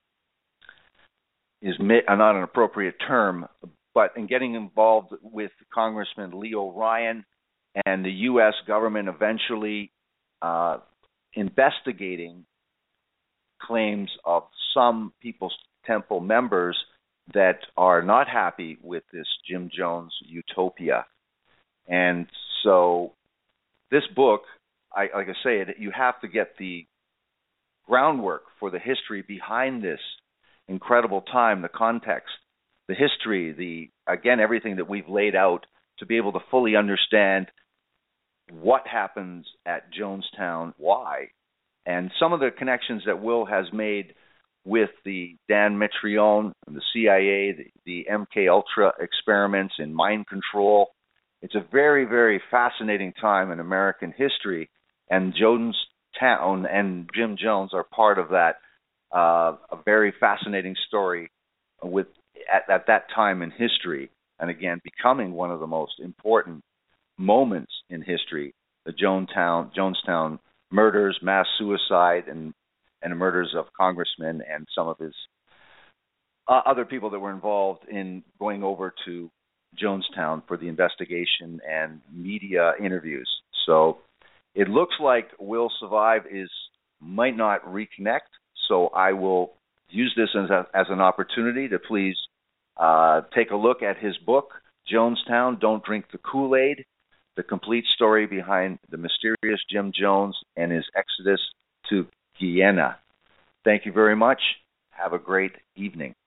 is not an appropriate term, but in getting involved with Congressman Leo Ryan and the U S government eventually uh, investigating claims of some People's Temple members that are not happy with this Jim Jones utopia. And so this book, I, like I say, you have to get the groundwork for the history behind this incredible time, the context, the history, the again, everything that we've laid out to be able to fully understand what happens at Jonestown, why, and some of the connections that Will has made with the Dan Mitrione, the C I A, the, the M K Ultra experiments in mind control. It's a very, very fascinating time in American history, and Jonestown and Jim Jones are part of that, uh, a very fascinating story with at, at that time in history, and again, becoming one of the most important moments in history, the Jonestown, Jonestown murders, mass suicide, and and the murders of congressmen and some of his uh, other people that were involved in going over to Jonestown for the investigation and media interviews. So it looks like Will Survive is might not reconnect, so I will use this as, a, as an opportunity to please uh, take a look at his book, Jonestown, Don't Drink the Kool-Aid, the complete story behind the mysterious Jim Jones and his exodus to Guyana. Thank you very much. Have a great evening.